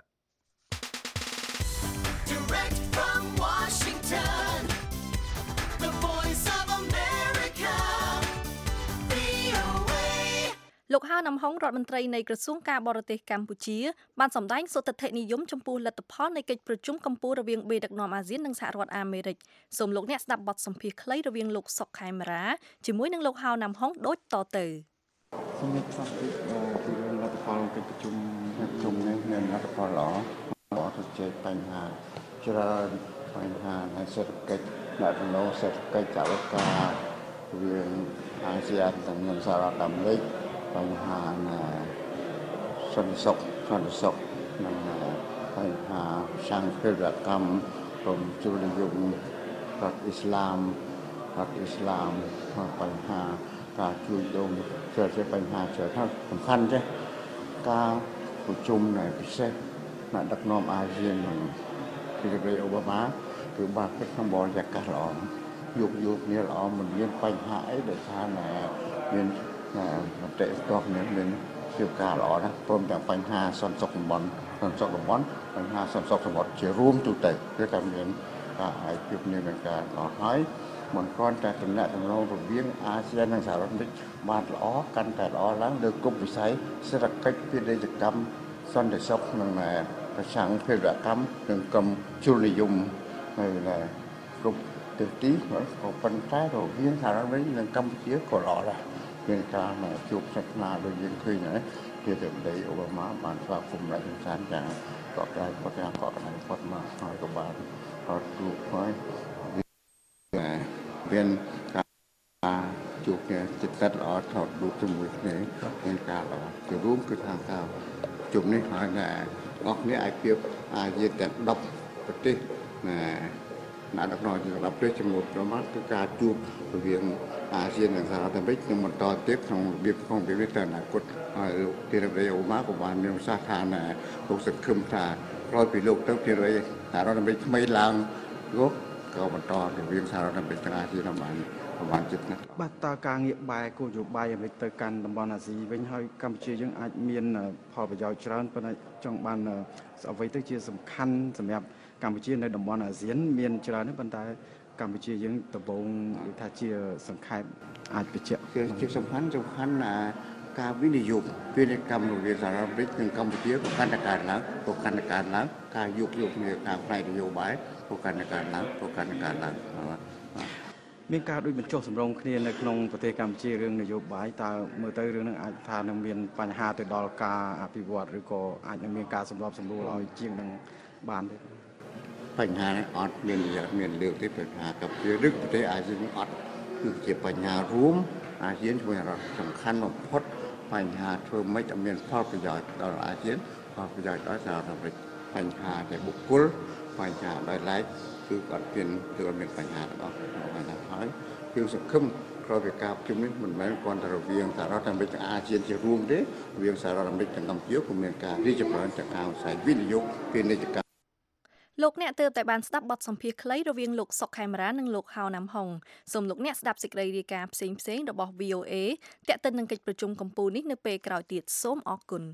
Direct from Washington, the Voice of America, វី អូ เอលោកហៅណាំហុងរដ្ឋមន្ត្រីនៃក្រសួងការបរទេសកម្ពុជាបានសម្ដែងសុទិដ្ឋិនិយមចំពោះលទ្ធផលនៃកិច្ចប្រជុំកម្ពុជារវាងបេដឹកនាំអាស៊ាននិងសហរដ្ឋអាមេរិកសូមលោកអ្នកស្ដាប់បទសម្ភាសន៍ខ្លីរវាងលោកសុកខេមរាជាមួយនឹងលោកហៅណាំហុងដូចតទៅសូមផ្សាយពីលទ្ធផលកិច្ចប្រជុំប្រជុំនេះមានលទ្ធផលល្អអត់ជជែកបញ្ហាច្រើនបញ្ហានៃសេដ្ឋកិច្ចអ្នកដំណើរសេដ្ឋកិច្ចចលនារវាងអាស៊ាននិងសហរដ្ឋអាមេរិកបញ្ហាសន្តិសុខសន្តិសុខនិងបញ្ហាសង្គ្រាមកម្មព្រមជលនិយមរដ្ឋអ៊ីស្លាមរដ្ឋអ៊ីស្លាមបញ្ហាការជួយដូរជាបញ្ហាច្រើនសំខាន់ទេការប្រជុំនៃពិសេសអ្នកដឹកនាំអាស៊ាននិងពីប្រទេសអូបាម៉ាគឺបានគិតក្នុងបរិយាកាសល្អយោគយល់គ្នាល្អមិនមានបញ្ហាអីដែលថាមានមតិស្ទោះគ្នាមានជាការល្អណាស់ព្រមទាំងបញ្ហាសន្តិសុខតំបន់សន្តិសុខតំបន់បញ្ហាសន្តិសុខសមុទ្រជារួមទូទៅគឺតែមានការឯកភាពគ្នានឹងការល្អហើយមិនគ្រាន់តែតំណែងតំណងរវាងអាស៊ាននិងសហរដ្ឋអាមេរិកបានល្អកាន់តែល្អឡើងលើគ្រប់វិស័យសេដ្ឋកិច្ចពាណិជ្ជកម្មសន្តិសុខនិងប្រឆាំងភេរវកម្មនិងកម្មជលនិយមនៅគ្រប់ទិសទីក៏ប៉ុន្តែរវាងសហរដ្ឋអាមេរិកនិងកម្ពុជាក៏ល្អដែរមានការជួបសិក្សាដូចយើងឃើញហើយជាទៅដីអូបាម៉ាបានស្វាគមន៍រដ្ឋាភិបាលយ៉ាងកក់ក្ដៅគាត់យ៉ាងកក់ក្ដៅគាត់មកហើយក៏បានគាត់ជួបហើយមានការជួបគ្នាចិត្តល្អថតរូបជាមួយគ្នាមានការល្អជារួមគឺខាងការជុំនេះហើយតែអស់គ្នាអាចពីអាស៊ានទាំងដប់ប្រទេសណាអ្នកដឹកនាំជាដប់ប្រទេសចំនួនប្រមាណគឺការជួបរវាងអាស៊ាននិងសហរដ្ឋអាមេរិកនឹងបន្តទៀតក្នុងរបៀបក្នុងវិវិធទៅអនាគតហើយលោកទីរដ្ឋអូបាម៉ាក៏បានមានប្រសាសន៍ថាណាលោកសង្ឃឹមថាក្រោយពីលោកទៅទីរដ្ឋសហរដ្ឋអាមេរិកថ្មីឡើងលោកក៏បន្តរវាងសហរដ្ឋអាមេរិកនិងអាស៊ានបានបានចិត្តណាស់បាទតើការងារបែរគោលនយោបាយអាមេរិកទៅកាន់តំបន់អាស៊ីវិញហើយកម្ពុជាយើងអាចមានផលប្រយោជន៍ច្រើនប៉ុន្តែចង់បានអ្វីទៅជាសំខាន់សម្រាប់កម្ពុជានៅតំបន់អាស៊ានមានច្រើនទេប៉ុន្តែកម្ពុជាយើងដំបូងថាជាសង្ខេបអាចបញ្ជាក់ជាសំខាន់សំខាន់ណាការវិនិយោគពាណិជ្ជកម្មរវាងសហរដ្ឋអាមេរិកនិងកម្ពុជាក៏កាន់តែកើនឡើងក៏កាន់តែកើនឡើងការយោគយល់គ្នាតាមផ្នែកនយោបាយក៏កាន់តែកើនឡើងក៏កាន់តែកើនឡើងមានការដូចបញ្ចុះសម្រុងគ្នានៅក្នុងប្រទេសកម្ពុជារឿងនយោបាយតើមើលទៅរឿងហ្នឹងអាចថានឹងមានបញ្ហាទៅដល់ការអភិវឌ្ឍឬក៏អាចនឹងមានការសម្របសម្រួលឲ្យជាងនឹងបានទេបញ្ហានេះអត់មានមានលើកទេបញ្ហាកម្ពុជាឬប្រទេសអាស៊ានអត់គឺជាបញ្ហារួមអាស៊ានជួយរដ្ឋសំខាន់បំផុតបញ្ហាធ្វើម៉េចឲ្យមានផលប្រយោជន៍ដល់អាស៊ានផលប្រយោជន៍ដល់សហរដ្ឋអាមេរិកបញ្ហាតែបុគ្គលបញ្ហាដោយឡែកគឺអត់មានគឺអត់មានបញ្ហាទាំងអស់បញ្ហាហើយគឺសង្ឃឹមក្រោយពីការប្រជុំនេះមិនមែនគ្រាន់តែរវាងសហរដ្ឋអាមេរិកនិងអាស៊ានជារួមទេរវាងសហរដ្ឋអាមេរិកនិងកម្ពុជាក៏មានការរីកចម្រើនទាំងការវិស័យវិនិយោគពាណិជ្ជកម្មលោកអ្នកទើបតែបានស្ដាប់បទសម្ភាសន៍ខ្លីរវាងលោកសុកខេមរានិងលោកហៅណាំហុងសូមលោកអ្នកស្ដាប់សេចក្តីរាយការណ៍ផ្សេងៗរបស់ វី អូ เอ ទាក់ទិននឹងកិច្ចប្រជុំកំពូលនេះនៅពេលក្រោយទៀតសូមអរគុណ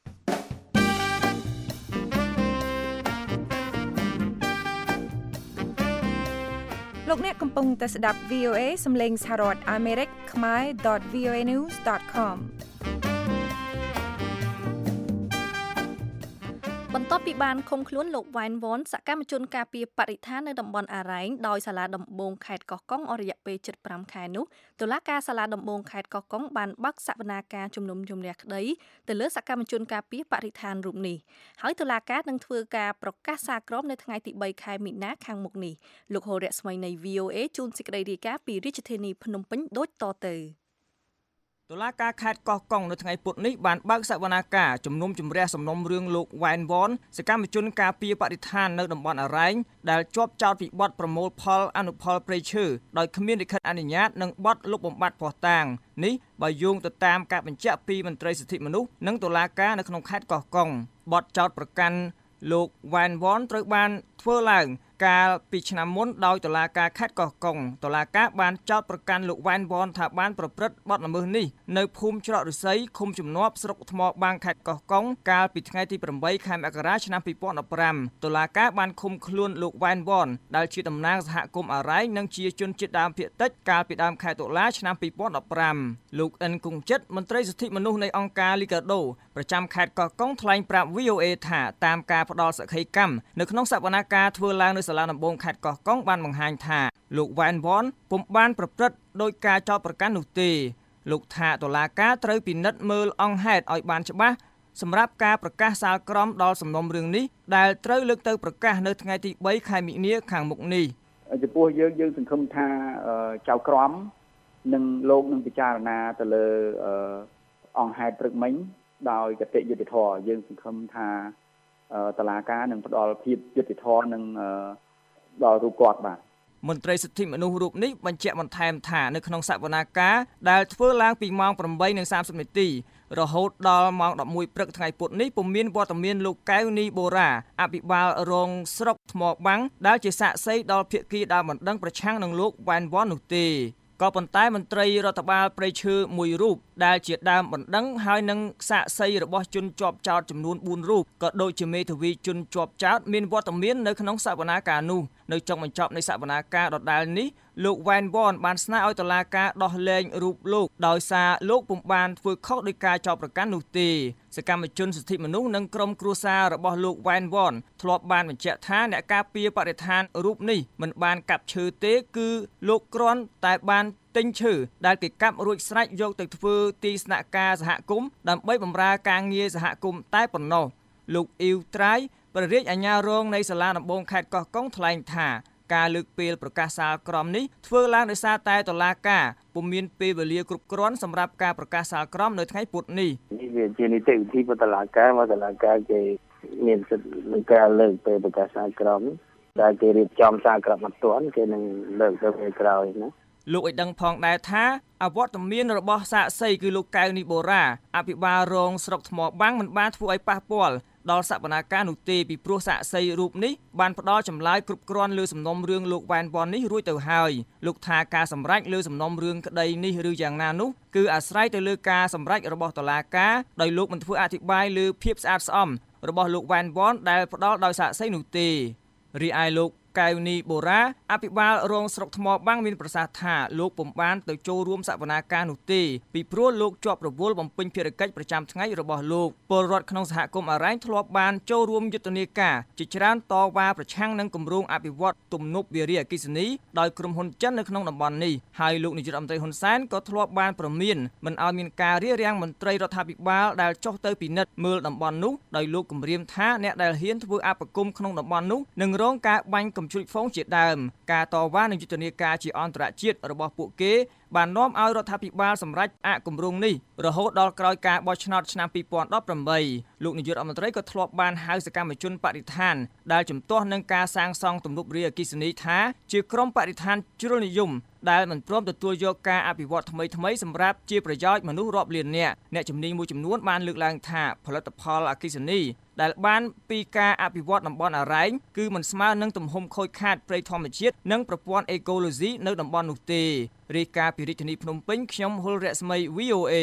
លោកអ្នកកំពុងតែស្ដាប់ វី អូ เอ សំឡេងសហរដ្ឋអាមេរិកខ្មែរ ដត វី អូ เอ news ដត com បន្ទាប់ពីបានឃុំខ្លួនលោកវ៉ែនវ៉នសកម្មជនការពារបរិស្ថាននៅតំបន់អារ៉ែងដោយសាលាដំបងខេត្តកោះកុងអស់រយៈពេលជិតប្រាំខែនោះតុលាការសាលាដំបងខេត្តកោះកុងបានបើកសវនាការជំនុំជម្រះក្តីទៅលើសកម្មជនការពារបរិស្ថានរូបនេះហើយតុលាការនឹងធ្វើការប្រកាសសាលក្រមនៅថ្ងៃទីបីខែមីនាខាងមុខនេះលោកហូរៈស្មីនៃ វី អូ เอ ជូនសេចក្តីរាយការណ៍ពីរាជធានីភ្នំពេញដូចតទៅតុលាការខេត្តកោះកុងនៅថ្ងៃពុធនេះបានបើកសវនាការជំនុំជម្រះសំណុំរឿងលោកវ៉ែនវ៉នសកម្មជនការពារបរិស្ថាននៅតំបន់អារ៉ែងដែលជាប់ចោទពីបទប្រមូលផលអនុផលព្រៃឈើដោយគ្មានលិខិតអនុញ្ញាតនិងបទលុបបំបាត់ភស្តុតាងនេះបើយោងទៅតាមការបញ្ជាក់ពីមន្ត្រីសិទ្ធិមនុស្សនិងតុលាការនៅក្នុងខេត្តកោះកុងបទចោទប្រកាន់លោកវ៉ែនវ៉នត្រូវបានធ្វើឡើងកាលពីឆ្នាំមុនដោយតុលាការខេត្តកោះកុងតុលាការបានចោទប្រកាន់លោកវ៉ែនវ៉នថាបានប្រព្រឹត្តបទល្មើសនេះនៅភូមិច្រកឫស្សីឃុំជំនាប់ស្រុកថ្មបាងខេត្តកោះកុងកាលពីថ្ងៃទីប្រាំបីខែមករាឆ្នាំពីរពាន់ដប់ប្រាំតុលាការបានឃុំខ្លួនលោកវ៉ែនវ៉នដែលជាតំណាងសហគមន៍អារ៉ែងនិងជាជនជាតិដើមភាគតិចកាលពីដើមខែតុលាឆ្នាំពីរពាន់ដប់ប្រាំលោកអិនគង្ជិតមន្ត្រីសិទ្ធិមនុស្សនៃអង្គការលីកាដូប្រចាំខេត្តកោះកុងថ្លែងប្រាប់ វី អូ เอ ថាតាមការផ្ដល់សក្ខីកម្មនៅក្នុងសវនាការធ្វើឡើងនៅសាលាដំបងខេត្តកោះកុងបានបង្ហាញថាលោកវ៉ែនវ៉នពុំបានប្រព្រឹត្តដោយការចោទប្រកាន់នោះទេលោកថាតុលាការត្រូវពិនិត្យមើលអង្គហេតុឲ្យបានច្បាស់សម្រាប់ការប្រកាសសាលក្រមដល់សំណុំរឿងនេះដែលត្រូវលើកទៅប្រកាសនៅថ្ងៃទីបីខែមិនិនាខាងមុខនេះចំពោះយើងយើងសង្ឃឹមថាចៅក្រមនឹងលោកនឹងពិចារណាទៅលើអង្គហេតុព្រឹកមិញដោយកតិយុត្តិធម៌យើងសង្ឃឹមថាតុលាការនឹងផ្ដល់ភាពយុត្តិធម៌នឹងដល់រូបគាត់បាទមន្ត្រីសិទ្ធិមនុស្សរូបនេះបញ្ជាក់បន្ថែមថានៅក្នុងសវនាការដែលធ្វើឡើងពីម៉ោងប្រាំបីនិងសាមសិបនាទីរហូតដល់ម៉ោងដប់មួយព្រឹកថ្ងៃពុធនេះពុំមានវត្តមានលោកកែវនីបូរ៉ាអភិបាលរងស្រុកថ្មបាំងដែលជាសាក្សីដល់ភាគីដើមបណ្ដឹងប្រឆាំងនឹងលោកវ៉ែនវ៉ននោះទេក៏ប៉ុន្តែមន្ត្រីរដ្ឋបាលព្រៃឈើមួយរូបដែលជាដើមបណ្ដឹងហើយនឹងសាក្សីរបស់ជនជាប់ចោទចំនួនបួនរូបក៏ដូចជាមេធាវីជនជាប់ចោទមានវត្តមាននៅក្នុងសវនាការនោះនៅចុងបញ្ចប់នៃសវនាការដដែលនេះលោកវ៉ែនវ៉នបានស្នើឲ្យតុលាការដោះលែងរូបលោកដោយសារលោកពុំបានធ្វើខុសដោយការចោទប្រកាន់នោះទេសកម្មជនសិទ្ធិមនុស្សនិងក្រុមគ្រួសាររបស់លោកវ៉ែនវ៉នធ្លាប់បានបញ្ជាក់ថាអ្នកការពារបរិស្ថានរូបនេះមិនបានកាប់ឈើទេគឺលោកគ្រាន់តែបានទិញឈើដែលគេកាប់រួចស្រេចយកទៅធ្វើទីស្នាក់ការសហគមន៍ដើម្បីបម្រើការងារសហគមន៍តែប៉ុណ្ណោះលោកអ៊ីវត្រៃព្រះរាជអាជ្ញារងនៃសាលាដំបងខេត្តកោះកុងថ្លែងថាការលើកពេលប្រកាសសាលក្រមនេះធ្វើឡើងដោយសារតែតុលាការពុំមានពេលវេលាគ្រប់គ្រាន់សម្រាប់ការប្រកាសសាលក្រមនៅថ្ងៃពុធនេះនេះវាជានីតិវិធីរបស់តុលាការមកតុលាការគេមានសិទ្ធិក្នុងការលើកពេលប្រកាសសាលក្រមដែលគេរៀបចំសាលក្រមអត់ទាន់គេនឹងលើកទៅពេលក្រោយណាលោកឲ្យដឹងផងដែរថាអវត្តមានរបស់សាក្សីគឺលោកកៅនីបូរ៉ាអភិបាលរងស្រុកថ្មបាំងមិនបានធ្វើឲ្យប៉ះពាល់ដល់សវនាការនោះទេពីព្រោះសាក្សីរូបនេះបានផ្ដល់ចម្លើយគ្រប់គ្រាន់លើសំណុំរឿងលោកវ៉ែនវ៉ននេះរួចទៅហើយលោកថាការសម្រេចលើសំណុំរឿងក្តីនេះឬយ៉ាងណានោះគឺអាស្រ័យទៅលើការសម្រេចរបស់តុលាការដោយលោកមិនធ្វើអធិប្បាយលើភាពស្អាតស្អំរបស់លោកវ៉ែនវ៉នដែលផ្ដល់ដោយសាក្សីនោះទេរីឯលោកកែវនីបូរ៉ាអភិបាលរងស្រុកថ្មបាំងមានប្រសាសន៍ថាលោកពុំបានទៅចូលរួមសវនាការនោះទេពីព្រោះលោកជាប់រវល់បំពេញភារកិច្ចប្រចាំថ្ងៃរបស់លោកពលរដ្ឋក្នុងសហគមន៍អរ៉ែងធ្លាប់បានចូលរួមយុទ្ធនាការជាច្រើនតវ៉ាប្រឆាំងនឹងគម្រោងអភិវឌ្ឍទំនប់វារីអគ្គិសនីដោយក្រុមហ៊ុនចិននៅក្នុងតំបន់នេះហើយលោកនាយករដ្ឋមន្ត្រីហ៊ុនសែនក៏ធ្លាប់បានប្រមានមិនឲ្យមានការរារាំងមន្ត្រីរដ្ឋាភិបាលដែលចុះទៅពិនិត្យមើលតំបន់នោះដោយលោកគម្រាមថាអ្នកដែលហ៊ានធ្វើអបគមក្នុងតំបន់នោះនឹងរងការបាញ់កំជ្រួចហ្វូងជាដើមការតវ៉ានឹងយុទ្ធនាការជាអន្តរជាតិរបស់ពួកគេបាននាំឲ្យរដ្ឋាភិបាលសម្រេចអគម្រោងនេះរហូតដល់ក្រោយការបោះឆ្នោតឆ្នាំពីរពាន់ដប់ប្រាំបីលោកនាយករដ្ឋមន្ត្រីក៏ធ្លាប់បានហៅសកម្មជនបរិស្ថានដែលជំទាស់នឹងការសាងសង់ទំនប់វារីអគ្គិសនីថាជាក្រុមបរិស្ថានជ្រុលនិយមដែលមិនព្រមទទួលយកការអភិវឌ្ឍថ្មីថ្មីសម្រាប់ជាប្រយោជន៍មនុស្សរាប់លាននាក់អ្នកជំនាញមួយចំនួនបានលើកឡើងថាផលិតផលអគ្គិសនីដែលបានពីការអភិវឌ្ឍតំបន់អរ៉ែងគឺមិនស្មើនឹងទំហំខូចខាតព្រៃធម្មជាតិនិងប្រព័ន្ធអេកូឡូស៊ីនៅតំបន់នោះទេរាយការណ៍ពីរាជធានីភ្នំពេញខ្ញុំហុលរស្មី វី អូ เอ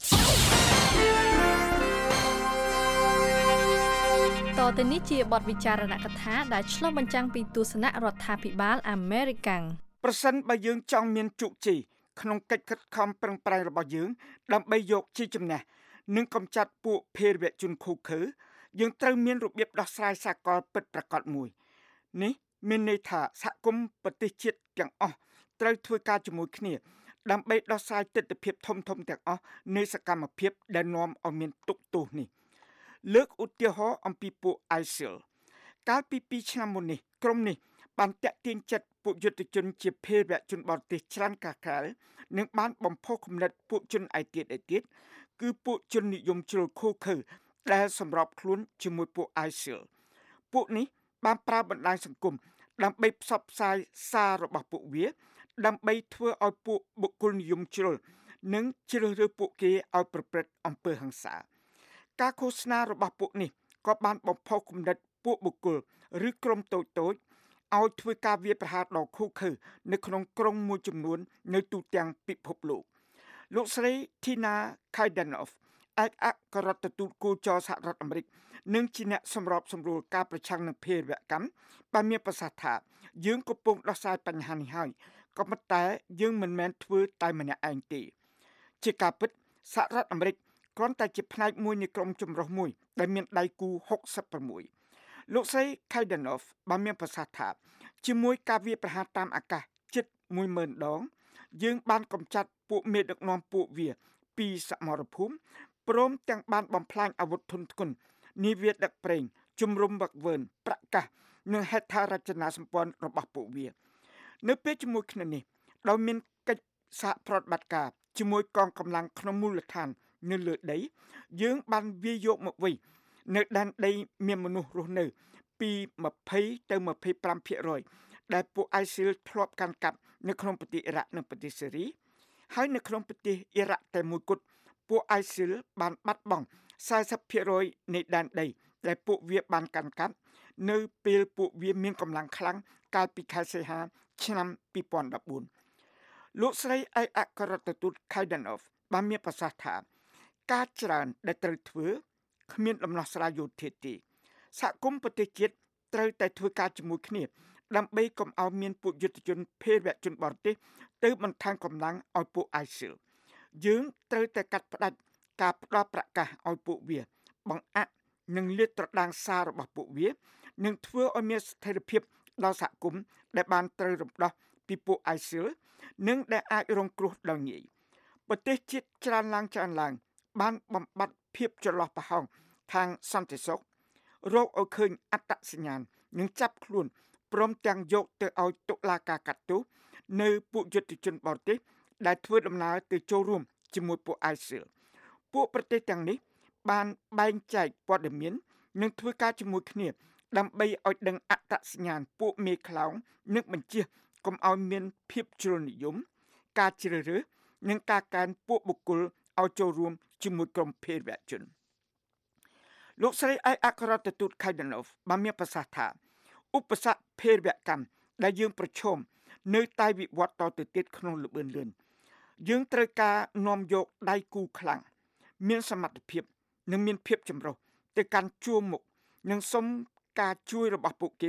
តទៅនេះជាបទវិចារណកថាដែលឆ្លុះបញ្ចាំងពីទស្សនៈរដ្ឋាភិបាលអាមេរិកប្រសិនបើយើងចង់មានជោគជ័យក្នុងកិច្ចខិតខំប្រឹងប្រែងរបស់យើងដើម្បីយកជ័យជំនះនិងកម្ចាត់ពួកភេរវជនឃោឃៅយើងត្រូវមានរបៀបដោះស្រាយសកលពិតប្រាកដមួយនេះមានន័យថាសហគមន៍ប្រទេសជាតិទាំងអស់ត្រូវធ្វើការជាមួយគ្នាដើម្បីដោះស្រាយទស្សនវិជ្ជាធំធំទាំងអស់នៃសកម្មភាពដែលនាំឲ្យមានទុក្ខទោសនេះលើកឧទាហរណ៍អំពីពួក អាយ ស៊ី អិល កាលពីពីរឆ្នាំមុននេះក្រុមនេះបានតាក់ទាញចិត្តពួកយុទ្ធជនជាភេរវជនបរទេសច្រើនកាក្រែលនិងបានបំផុសគំនិតពួកជនឯទៀតឯទៀតគឺពួកជននិយមជ្រុលឃោឃៅដែលសម្របខ្លួនជាមួយពួក អាយ ស៊ី អិល ពួកនេះបានប្រើបណ្ដាញសង្គមដើម្បីផ្សព្វផ្សាយសាររបស់ពួកវាដើម្បីធ្វើឲ្យពួកបុគ្គលនិយមជ្រុលនិងជ្រើសរើសពួកគេឲ្យប្រព្រឹត្តអំពើហិង្សាការឃោសនារបស់ពួកនេះក៏បានបំផុសគំនិតពួកបុគ្គលឬក្រុមតូចតូចឲ្យធ្វើការវាយប្រហារដល់ឃោឃៅនៅក្នុងក្រុងមួយចំនួននៅទូទាំងពិភពលោកលោកស្រី Tina Kaidenov ឯកអគ្គរដ្ឋទូតគូចរសហរដ្ឋអាមេរិកនិងជាអ្នកសម្របសម្រួលការប្រឆាំងនឹងភេរវកម្មបានមានប្រសាសន៍ថាយើងកំពុងដោះស្រាយបញ្ហានេះហើយក៏ប៉ុន្តែយើងមិនមែនធ្វើតែម្នាក់ឯងទេជាការពិតសហរដ្ឋអាមេរិកគ្រាន់តែជាផ្នែកមួយនៃក្រុមចម្រុះមួយដែលមានដៃគូហុកសិបប្រាំមួយលោកស្រី Kaidenov បានមានប្រសាសន៍ថាជាមួយការវាយប្រហារតាមអាកាសជិត មួយម៉ឺន ដងយើងបានកម្ចាត់ពួកមេដឹកនាំពួកវាពីសមរភូមិព្រមទាំងបានបំផ្លាញអាវុធធុនធ្ងន់នាវាដឹកប្រេងជំរុំវឹកវើប្រកាសនិងហេដ្ឋារចនាសម្ព័ន្ធរបស់ពួកវានៅពេលជាមួយគ្នានេះដោយមានកិច្ចសហប្រតិបត្តិការជាមួយកងកម្លាំងក្នុងមូលដ្ឋាននៅលើដីយើងបានវាយយកមកវិញនៅដែនដីមានមនុស្សរស់នៅពីยี่สิบទៅยี่สิบห้าភាគរយ ដែលពួក អាយ ស៊ី អិល ធ្លាប់កាន់កាប់នៅក្នុងប្រទេសអ៊ីរ៉ាក់និងប្រទេសសេរីហើយនៅក្នុងប្រទេសអ៊ីរ៉ាក់តែមួយគត់ពួក អាយ ស៊ី អិល បានបាត់បង់สี่สิบភាគរយ នៃដែនដីដែលពួកវាបានកាន់កាប់នៅពេលពួកវាមានកម្លាំងខ្លាំងកាលពីខែសីហាឆ្នាំពីរពាន់ដប់បួនលោកស្រីឯកអគ្គរដ្ឋទូត Kaidenov បានមានប្រសាសន៍ថាការច្រើនដែលត្រូវធ្វើគ្មានដំណោះស្រាយយោធាទេសហគមន៍ប្រទេសជាតិត្រូវតែធ្វើការជាមួយគ្នាដើម្បីកុំឲ្យមានពួកយុទ្ធជនភេរវជនបរទេសទៅបន្ថែមកម្លាំងឲ្យពួក អាយ ស៊ី អិល យើងត្រូវតែកាត់ផ្ដាច់ការផ្ដល់ប្រកាសឲ្យពួកវាបង្អាក់និងលាតត្រដាងសាររបស់ពួកវានិងធ្វើឲ្យមានស្ថិរភាពដល់សហគមន៍ដែលបានត្រូវរំដោះពីពួក អាយ ស៊ី អិល និងដែលអាចរងគ្រោះដល់ងាយប្រទេសជាតិច្រើនឡើងច្រើនឡើងបានបំបត្តិភាពចន្លោះប្រហោងខាងសន្តិសុខរកឲ្យឃើញអត្តសញ្ញាណនិងចាប់ខ្លួនព្រមទាំងយកទៅឲ្យតុលាការកាត់ទោសនៅពួកយុទ្ធជនបរទេសដែលធ្វើដំណើរទៅចូលរួមជាមួយពួក អាយ ស៊ី អិល ពួកប្រទេសទាំងនេះបានបែងចែកព័ត៌មាននិងធ្វើការជាមួយគ្នាដើម្បីឲ្យដឹងអត្តសញ្ញាណពួកមេខ្លោងនិងបញ្ជាកុំឲ្យមានភាពជ្រុលនិយមការជ្រើសរើសនិងការកើនពួកបុគ្គលឲ្យចូលរួមជាមួយក្រុមភេរវជនលោកស្រីឯកអគ្គរដ្ឋទូត Kaidenov បានមានប្រសាសន៍ថាឧបសគ្គភេរវកម្មដែលយើងប្រឈមនៅតែវិវត្តតទៅទៀតក្នុងល្បឿនលឿនយើងត្រូវការនាំយកដៃគូខ្លាំងមានសមត្ថភាពនិងមានភាពចម្រុះទៅកាន់ជួរមុខនិងសុំការជួយរបស់ពួកគេ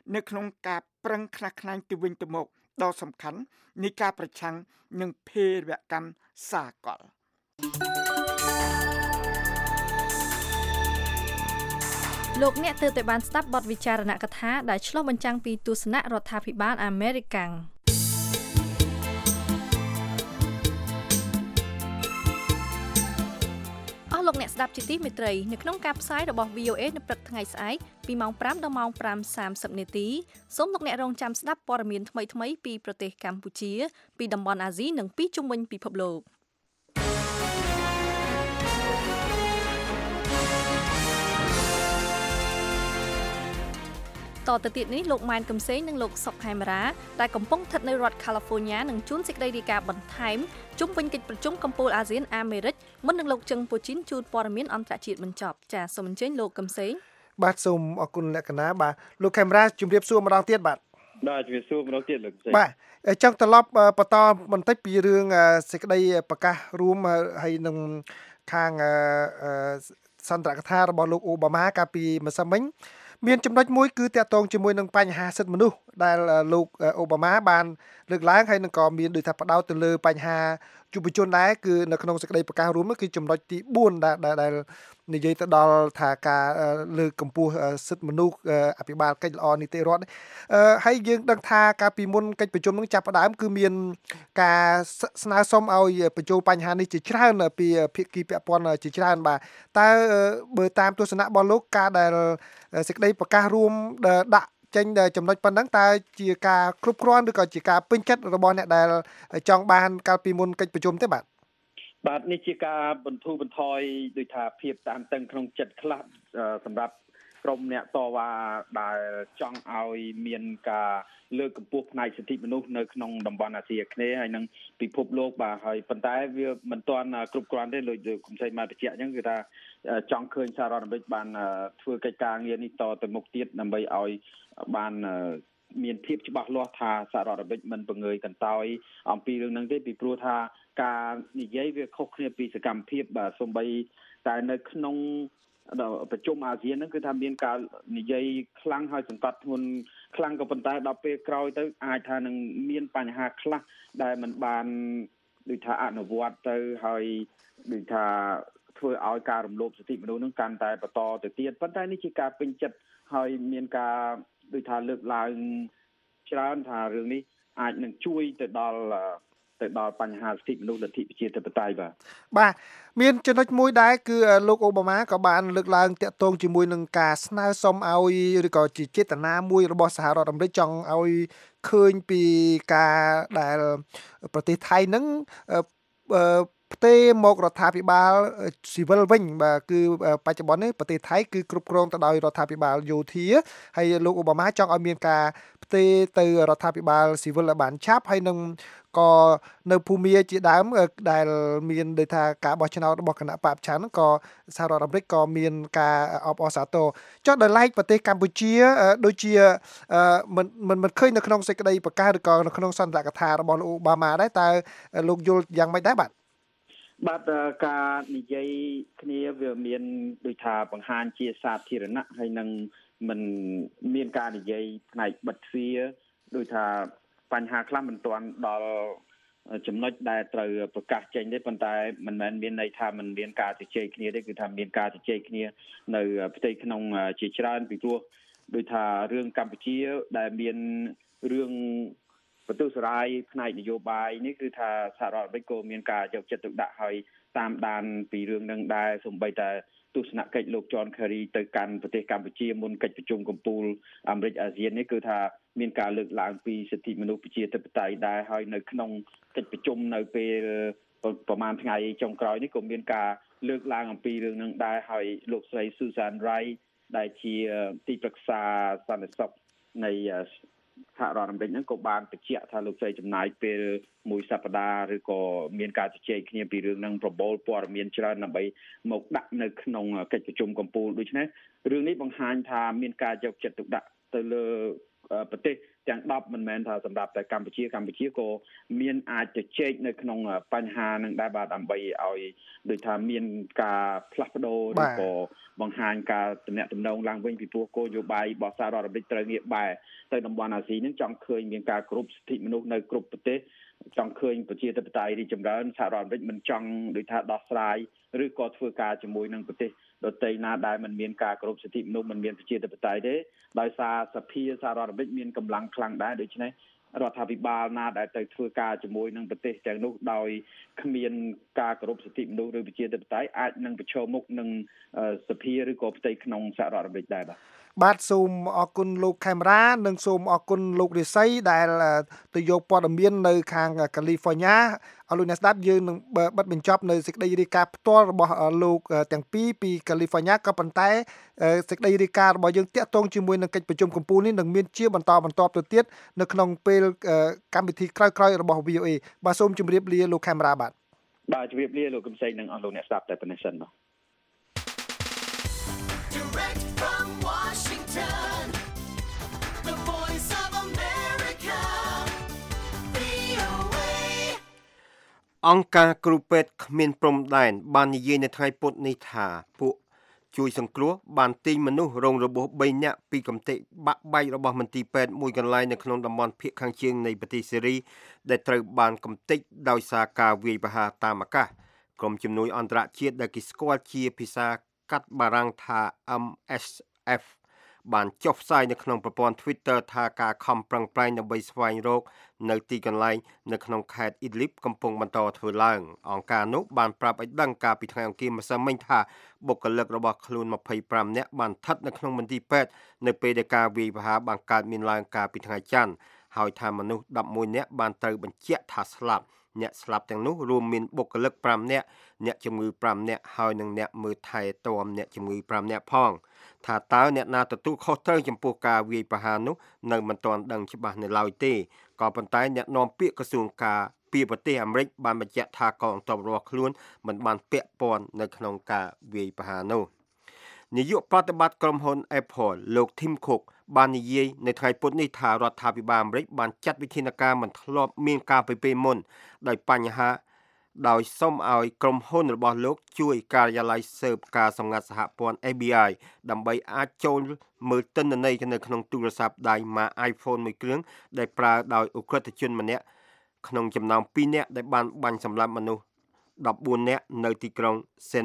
នៅក្នុងការប្រឹងខ្នះខ្នែងទៅវិញទៅមកដ៏សំខាន់នៃការប្រឆាំងនឹងភេរវកម្មសាកលលោកអ្នកទើបតែបានស្ដាប់បទវិចារណកថាដែលឆ្លុះបញ្ចាំងពីទស្សនៈរដ្ឋាភិបាលអាមេរិកកាំងអស់លោកអ្នកស្ដាប់ជាទីមេត្រីនៅក្នុងការផ្សាយរបស់ វី អូ เอ នៅព្រឹកថ្ងៃស្អែកពីម៉ោងប្រាំដល់ម៉ោងប្រាំសាមសិបនាទីសូមលោកអ្នករងចាំស្ដាប់ព័ត៌មានថ្មីៗពីប្រទេសកម្ពុជាពីតំបន់អាស៊ីនិងពីជុំវិញពិភពលោកតទៅទៀតនេះលោកម៉ែនកំសែងនិងលោកសុកហែមរាដែលកំពុងស្ថិតនៅរដ្ឋ California នឹងជួនសេចក្តីរាយការណ៍បន្ថែមជុំវិញកិច្ចប្រជុំកំពូលអាស៊ានអាមេរិកមុននឹងលោកជឹងពូជីនជួនព័ត៌មានអន្តរជាតិបញ្ចប់ចាសសូមអញ្ជើញលោកកំសែងបាទសូមអរគុណលក្ខណៈបាទលោកខេមរាជម្រាបសួរម្ដងទៀតបាទបាទជម្រាបសួរម្ដងទៀតលោកកំសែងបាទចង់ត្រឡប់បន្តបន្តិចពីរឿងសេចក្តីប្រកាសរួមហើយនឹងខាងសន្ទរកថារបស់លោកអូបាម៉ាកាលពីម្សិលមិញមានចំណុចមួយគឺតាក់ទងជាមួយនឹងបញ្ហាសិទ្ធិមនុស្សដែលលោកអូបាម៉ាបានលើកឡើងហើយនឹងក៏មានដូចថាផ្ដោតទៅលើបញ្ហាយុវជនដែរគឺនៅក្នុងសេចក្តីប្រកាសរួមនោះគឺចំណុចទីបួនដែលដែលនិយាយទៅដល់ថាការលើកកម្ពស់សិទ្ធិមនុស្សអភិបាលកិច្ចល្អនីតិរដ្ឋហើយយើងដឹងថាកាលពីមុនកិច្ចប្រជុំនឹងចាប់ផ្ដើមគឺមានការស្នើសុំឲ្យបញ្ចូលបញ្ហានេះជាច្រើនពីភាគីពាក់ព័ន្ធជាច្រើនបាទតើបើតាមទស្សនៈរបស់លោកការដែលសេចក្តីប្រកាសរួមដាក់ចេញចំណុចប៉ុណ្ណឹងតើជាការគ្រប់គ្រាន់ឬក៏ជាការពេញចិត្តរបស់អ្នកដែលចង់បានកាលពីមុនកិច្ចប្រជុំទេបាទបាទនេះជាការបន្ធូរបន្ថយដោយថាភាពតានតឹងក្នុងចិត្តខ្លះសម្រាប់ក្រុមអ្នកតវ៉ាដែលចង់ឲ្យមានការលើកកម្ពស់ផ្នែកសិទ្ធិមនុស្សនៅក្នុងតំបន់អាស៊ីអាគ្នេយ៍ហើយនិងពិភពលោកបាទហើយប៉ុន្តែវាមិនទាន់គ្រប់គ្រាន់ទេលោកកំសែងមកបញ្ជាក់អញ្ចឹងគឺថាចង់ឃើញសហរដ្ឋអាមេរិកបានធ្វើកិច្ចការងារនេះតទៅមុខទៀតដើម្បីឲ្យបានមានភាពច្បាស់លាស់ថាសហរដ្ឋអាមេរិកមិនបង្ងើយកន្តើយអំពីរឿងហ្នឹងទេពីព្រោះថាការនិយាយវាខុសគ្នាពីសកម្មភាពបាទសូម្បីតែនៅក្នុងប្រជុំអាស៊ានហ្នឹងគឺថាមានការនិយាយខ្លាំងហើយសង្កត់ធ្ងន់ខ្លាំងក៏ប៉ុន្តែដល់ពេលក្រោយទៅអាចថានឹងមានបញ្ហាខ្លះដែលมันបានដូចថាអនុវត្តទៅហើយដូចថាធ្វើឲ្យការរំលោភសិទ្ធិមនុស្សហ្នឹងកាន់តែបន្តទៅទៀតប៉ុន្តែនេះជាការពេញចិត្តហើយមានការដូចថាលើកឡើងច្រើនថារឿងនេះអាចនឹងជួយទៅដល់ទៅដល់បញ្ហាសិទ្ធិមនុស្សលទ្ធិប្រជាធិបតេយ្យបាទបាទមានចំណុចមួយដែរគឺលោកអូបាម៉ាក៏បានលើកឡើងតាក់ទងជាមួយនឹងការស្នើសុំឲ្យឬក៏ជាចេតនាមួយរបស់សហរដ្ឋអាមេរិកចង់ឲ្យឃើញពីការដែលប្រទេសថៃនឹងផ្ទេរមករដ្ឋាភិបាលស៊ីវិលវិញបាទគឺបច្ចុប្បន្ននេះប្រទេសថៃគឺគ្រប់គ្រងទៅដោយរដ្ឋាភិបាលយោធាហើយលោកអូបាម៉ាចង់ឲ្យមានការផ្ទេរទៅរដ្ឋាភិបាលស៊ីវិលឲ្យបានឆាប់ហើយនឹងក៏នៅភូមាជាដើមដែលមានដូចថាការបោះឆ្នោតរបស់គណៈបព្វឆានហ្នឹងក៏សហរដ្ឋអាមេរិកក៏មានការអបអរសាទរចុះដោយឡែកប្រទេសកម្ពុជាដូចជាមិនមិនមិនឃើញនៅក្នុងសេចក្តីប្រកាសឬក៏នៅក្នុងសន្ទរកថារបស់លោកអូបាម៉ាដែរតើលោកយល់យ៉ាងម៉េចដែរបាទបាទការនិយាយគ្នាវាមានដូចថាបង្ហាញជាសាធារណៈហើយនឹងមិនមានការនិយាយផ្នែកបិទទ្វារដូចថាបញ្ហាខ្លះមិនទាន់ដល់ចំណុចដែលត្រូវប្រកាសចេញទេប៉ុន្តែមិនមែនមានន័យថាមិនមានការជជែកគ្នាទេគឺថាមានការជជែកគ្នានៅផ្ទៃក្នុងជាច្រើនពីព្រោះដូចថារឿងកម្ពុជាដែលមានរឿងបន្ទុះសារាយផ្នែកនយោបាយនេះគឺថាសហរដ្ឋអាមេរិកក៏មានការយកចិត្តទុកដាក់ឲ្យតាមដានពីរឿងនឹងដែរសូម្បីតែទស្សនកិច្ចលោក John Kerry ទៅកាន់ប្រទេសកម្ពុជាមុនកិច្ចប្រជុំកំពូលអាមេរិកអាស៊ាននេះគឺថាមានការលើកឡើងពីសិទ្ធិមនុស្សប្រជាធិបតេយ្យដែរហើយនៅក្នុងកិច្ចប្រជុំនៅពេលប្រហែលថ្ងៃចុងក្រោយនេះក៏មានការលើកឡើងអំពីរឿងនឹងដែរហើយលោកស្រី Susan Rice ដែលជាទីប្រឹក្សាសន្តិសុខនៃសហរដ្ឋអាមេរិកហ្នឹងក៏បានបញ្ជាក់ថាលោកស្រីចំណាយពេលមួយសប្តាហ៍ឬក៏មានការជជែកគ្នាពីរឿងហ្នឹងប្រមូលព័ត៌មានច្រើនដើម្បីមកដាក់នៅក្នុងកិច្ចប្រជុំកំពូលដូច្នេះរឿងនេះបង្ហាញថាមានការយកចិត្តទុកដាក់ទៅលើប្រទេសទាំងដប់មិនមែនថាសម្រាប់តែកម្ពុជាកម្ពុជាក៏មានអាចជជែកនៅក្នុងបញ្ហានឹងដែរបាទដើម្បីឲ្យដូចថាមានការផ្លាស់ប្ដូរឬក៏បង្ហាញការតំណែងតំណងឡើងវិញពីព្រោះគោលនយោបាយរបស់សហរដ្ឋអាមេរិកត្រូវងាកបែរទៅតំបន់អាស៊ីនឹងចង់ឃើញមានការគោរពសិទ្ធិមនុស្សនៅគ្រប់ប្រទេសចង់ឃើញប្រជាធិបតេយ្យរីកចម្រើនសហរដ្ឋអាមេរិកមិនចង់ដូចថាដោះស្រាយឬក៏ធ្វើការជាមួយនឹងប្រទេសដទៃណាដែលមិនមានការគោរពសិទ្ធិមនុស្សមិនមានប្រជាធិបតេយ្យទេដោយសារសភាសហរដ្ឋអាមេរិកមានកម្លាំងខ្លាំងដែរដូច្នេះរដ្ឋាភិបាលណាដែលទៅធ្វើការជាមួយនឹងប្រទេសទាំងនោះដោយគ្មានការគោរពសិទ្ធិមនុស្សឬប្រជាធិបតេយ្យអាចនឹងប្រឈមមុខនឹងសភាឬក៏ផ្ទៃក្នុងសហរដ្ឋអាមេរិកដែរបាទបាទសូមអរគុណលោកខេមរ៉ានិងសូមអរគុណលោករិស័យដែលទៅយកព័ត៌មាននៅខាងកាលីហ្វ័រញ៉ាឲ្យលោកអ្នកស្ដាប់យើងនឹងបិទបញ្ចប់នៅសេចក្តីរាយការណ៍ផ្ទាល់របស់លោកទាំងពីរពីកាលីហ្វ័រញ៉ាក៏ប៉ុន្តែសេចក្តីរាយការណ៍របស់យើងតាក់ទងជាមួយនឹងកិច្ចប្រជុំកំពូលនេះនឹងមានជាបន្តបន្តទៅទៀតនៅក្នុងពេលកម្មវិធីក្រោយៗរបស់ វី អូ អេ បាទសូមជម្រាបលាលោកខេមរ៉ាបាទបាទជម្រាបលាលោកកំសែងនិងអស់លោកអ្នកស្ដាប់តែប៉ុណ្ណេះសិនបាទ Direct from Washington, the voice of America, វី អូ เอអង្គការគ្រូពេទ្យគ្មានព្រំដែនបាននិយាយនៅថ្ងៃពុធនេះថាពួកជួយសង្គ្រោះបានទាញមនុស្សរងរបួសបីនាក់ពីកំទេចបាក់បែករបស់មន្ទីរពេទ្យមួយកន្លែងនៅក្នុងតំបន់ភាគខាងជើងនៃប្រទេសសេរីដែលត្រូវបានកំទេចដោយសារការវាយប្រហារតាមអាកាសក្រុមជំនួយអន្តរជាតិដែលគេស្គាល់ជាភាសាកាត់បារាំងថា អឹម អេស អេហ្វ បានចុះផ្សាយនៅក្នុងប្រព័ន្ធ Twitter ថាការខំប្រឹងប្រែងដើម្បីស្វែងរកនៅទីកន្លែងនៅក្នុងខេត្ត Idlib កំពុងបន្តធ្វើឡើងអង្គការនោះបានប្រាប់ឲ្យដឹងកាលពីថ្ងៃអង្គារម្សិលមិញថាបុគ្គលិករបស់ខ្លួនម្ភៃប្រាំនាក់បានស្ថិតនៅក្នុងមន្ទីរពេទ្យនៅពេលដែលការវាយប្រហារបានកើតមានឡើងកាលពីថ្ងៃច័ន្ទហើយថាមនុស្សដប់មួយនាក់បានត្រូវបញ្ជាក់ថាស្លាប់អ្នកស្លាប់ទាំងនោះរួមមានបុគ្គលិកប្រាំនាក់អ្នកជំងឺប្រាំនាក់ហើយនិងអ្នកមើលថែទាំអ្នកជំងឺប្រាំនាក់ផងថាតើអ្នកណាទទួលខុសត្រូវចំពោះការវាយប្រហារនោះនៅមិនទាន់ដឹងច្បាស់នៅឡើយទេក៏ប៉ុន្តែអ្នកនាំពាក្យក្រសួងការពារប្រទេសអាមេរិកបានបញ្ជាក់ថាកងទ័ពរបស់ខ្លួនមិនបានពាក់ព័ន្ធនៅក្នុងការវាយប្រហារនោះនាយកប្រតិបត្តិក្រុមហ៊ុន Apple លោក Tim Cook បាននិយាយនៅថ្ងៃពុធនេះថារដ្ឋាភិបាលអាមេរិកបានចាត់វិធានការមិនធ្លាប់មានការពីពេលមុនដោយបញ្ហាដោយសុំឲ្យក្រុមហ៊ុនរបស់លោកជួយការិយាល័យស៊ើបការសម្ងាត់សហព័ន្ធ เอฟ บี ไอ ដើម្បីអាចចូលមើលទិន្នន័យនៅក្នុងទូរស័ព្ទដៃម៉ាក iPhone មួយគ្រឿងដែលប្រើដោយអ ுக ្រិតជនម្នាក់ក្នុងចំណោមពីរនាក់ដែលបានបាញ់សម្លាប់មនុស្សដប់បួននាក់នៅទីក្រុង San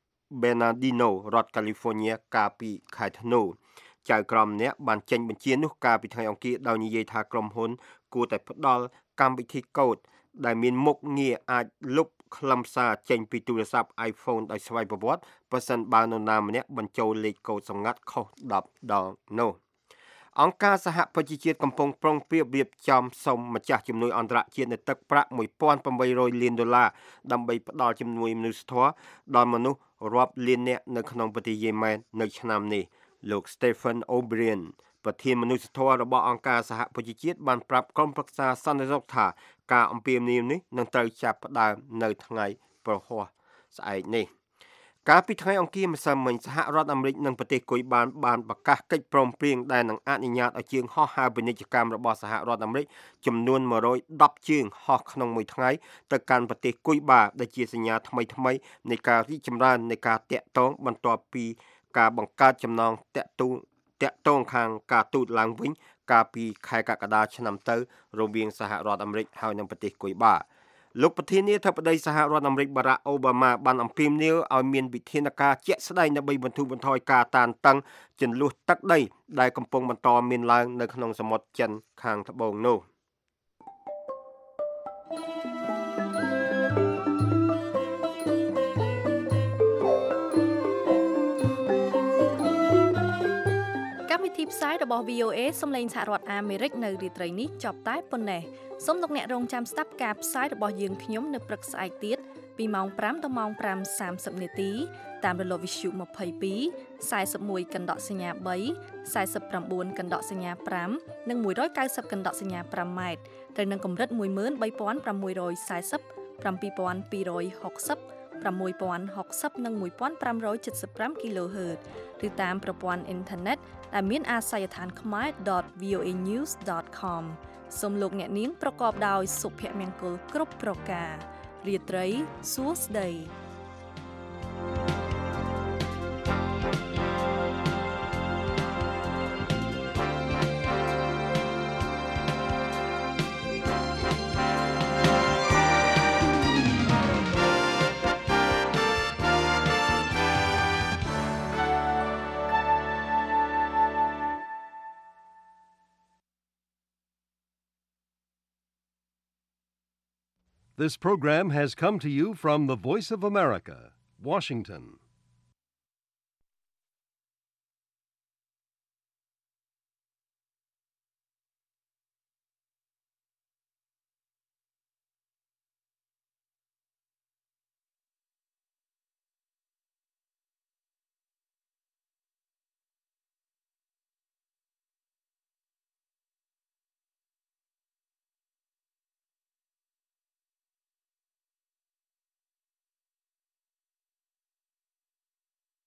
Bernardino រដ្ឋ California កាលពីខែធ្នូចៅក្រមម្នាក់បានចេញបញ្ជានោះកាលពីថ្ងៃអង្គារដោយនិយាយថាក្រុមហ៊ុនគួរតែផ្ដល់កម្មវិធីកូដដែលមានមុខងារអាចលុបខ្លឹមសារចេញពីទូរស័ព្ទ iPhone ដោយស្វ័យប្រវត្តិប្រសិនបើនរណាម្នាក់បញ្ចូលលេខកូដសម្ងាត់ខុសដប់ដងនោះអង្គការសហប្រជាជាតិកំពុងប្រុងប្រៀបរៀបចំសុំម្ចាស់ជំនួយអន្តរជាតិនៅទឹកប្រាក់មួយពាន់ប្រាំបីរយលានដុល្លារដើម្បីផ្ដល់ជំនួយមនុស្សធម៌ដល់មនុស្សរាប់លាននាក់នៅក្នុងប្រទេសយេម៉ែននៅឆ្នាំនេះលោក Stephen O'Brien ប្រធានមនុស្សធម៌របស់អង្គការសហប្រជាជាតិបានប្រាប់ក្រុមប្រឹក្សាសន្តិសុខថាការអំពាវនាវនេះនឹងត្រូវចាប់ផ្ដើមនៅថ្ងៃប្រហ័សស្អែកនេះកាលពីថ្ងៃអង្គារម្សិលមិញសហរដ្ឋអាមេរិកនិងប្រទេសគុយបានបានប្រកាសកិច្ចព្រមព្រៀងដែលនឹងអនុញ្ញាតឲ្យជាងហោះហើរពាណិជ្ជកម្មរបស់សហរដ្ឋអាមេរិកចំនួនមួយរយដប់ជើងហោះក្នុងមួយថ្ងៃទៅកាន់ប្រទេសគុយបាដែលជាសញ្ញាថ្មីថ្មីនៃការរីកចម្រើននៃការតាក់ទងបន្ទាប់ពីការបង្កើតចំណងតាក់ទូតាក់ទងខាងការទូតឡើងវិញកាលពីខែកក្កដាឆ្នាំទៅរវាងសហរដ្ឋអាមេរិកហើយនិងប្រទេសគុយបាលោកប្រធានាធិបតីសហរដ្ឋអាមេរិកបារ៉ាក់អូបាម៉ាបានអំពាវនាវឲ្យមានវិធានការជាក់ស្ដែងដើម្បីបន្ធូរបន្ថយការតានតឹងជន្លោះទឹកដីដែលកំពុងបន្តមានឡើងនៅក្នុងសមុទ្រចិនខាងត្បូងនោះកម្មវិធីផ្សាយរបស់ វី អូ អេ សំឡេងសហរដ្ឋអាមេរិកនៅរាត្រីនេះចប់តែប៉ុណ្ណេះសូមលោកអ្នករងចាំស្ដាប់ការផ្សាយរបស់យើងខ្ញុំនៅព្រឹកស្អែកទៀតពីម៉ោងប្រាំដល់ម៉ោងប្រាំសាមសិបនាទីតាមរលកវិទ្យុម្ភៃពីរ ខ្សែ សិបមួយ កណ្ដកសញ្ញាបី ខ្សែ សិបប្រាំបួន កណ្ដកសញ្ញាប្រាំនិងមួយរយកៅសិបកណ្ដកសញ្ញាប្រាំម៉ែត្រត្រូវនឹងកម្រិតមួយម៉ឺនបីពាន់ប្រាំមួយរយសែសិប ប្រាំពីរពាន់ពីររយហុកសិប ប្រាំមួយពាន់ហុកសិបនិងមួយពាន់ប្រាំរយចិតសិបប្រាំ គីឡូហឺតឬតាមប្រព័ន្ធអ៊ីនធឺណិតដែលមានអាសយដ្ឋានខ្មែរ ដត វី អូ អេ ញូស ដត ខម សូមលោកអ្នកនាងប្រកបដោយសុភមង្គលគ្រប់ប្រការរាត្រីសួស្តី This program has come to you from the Voice of America, Washington.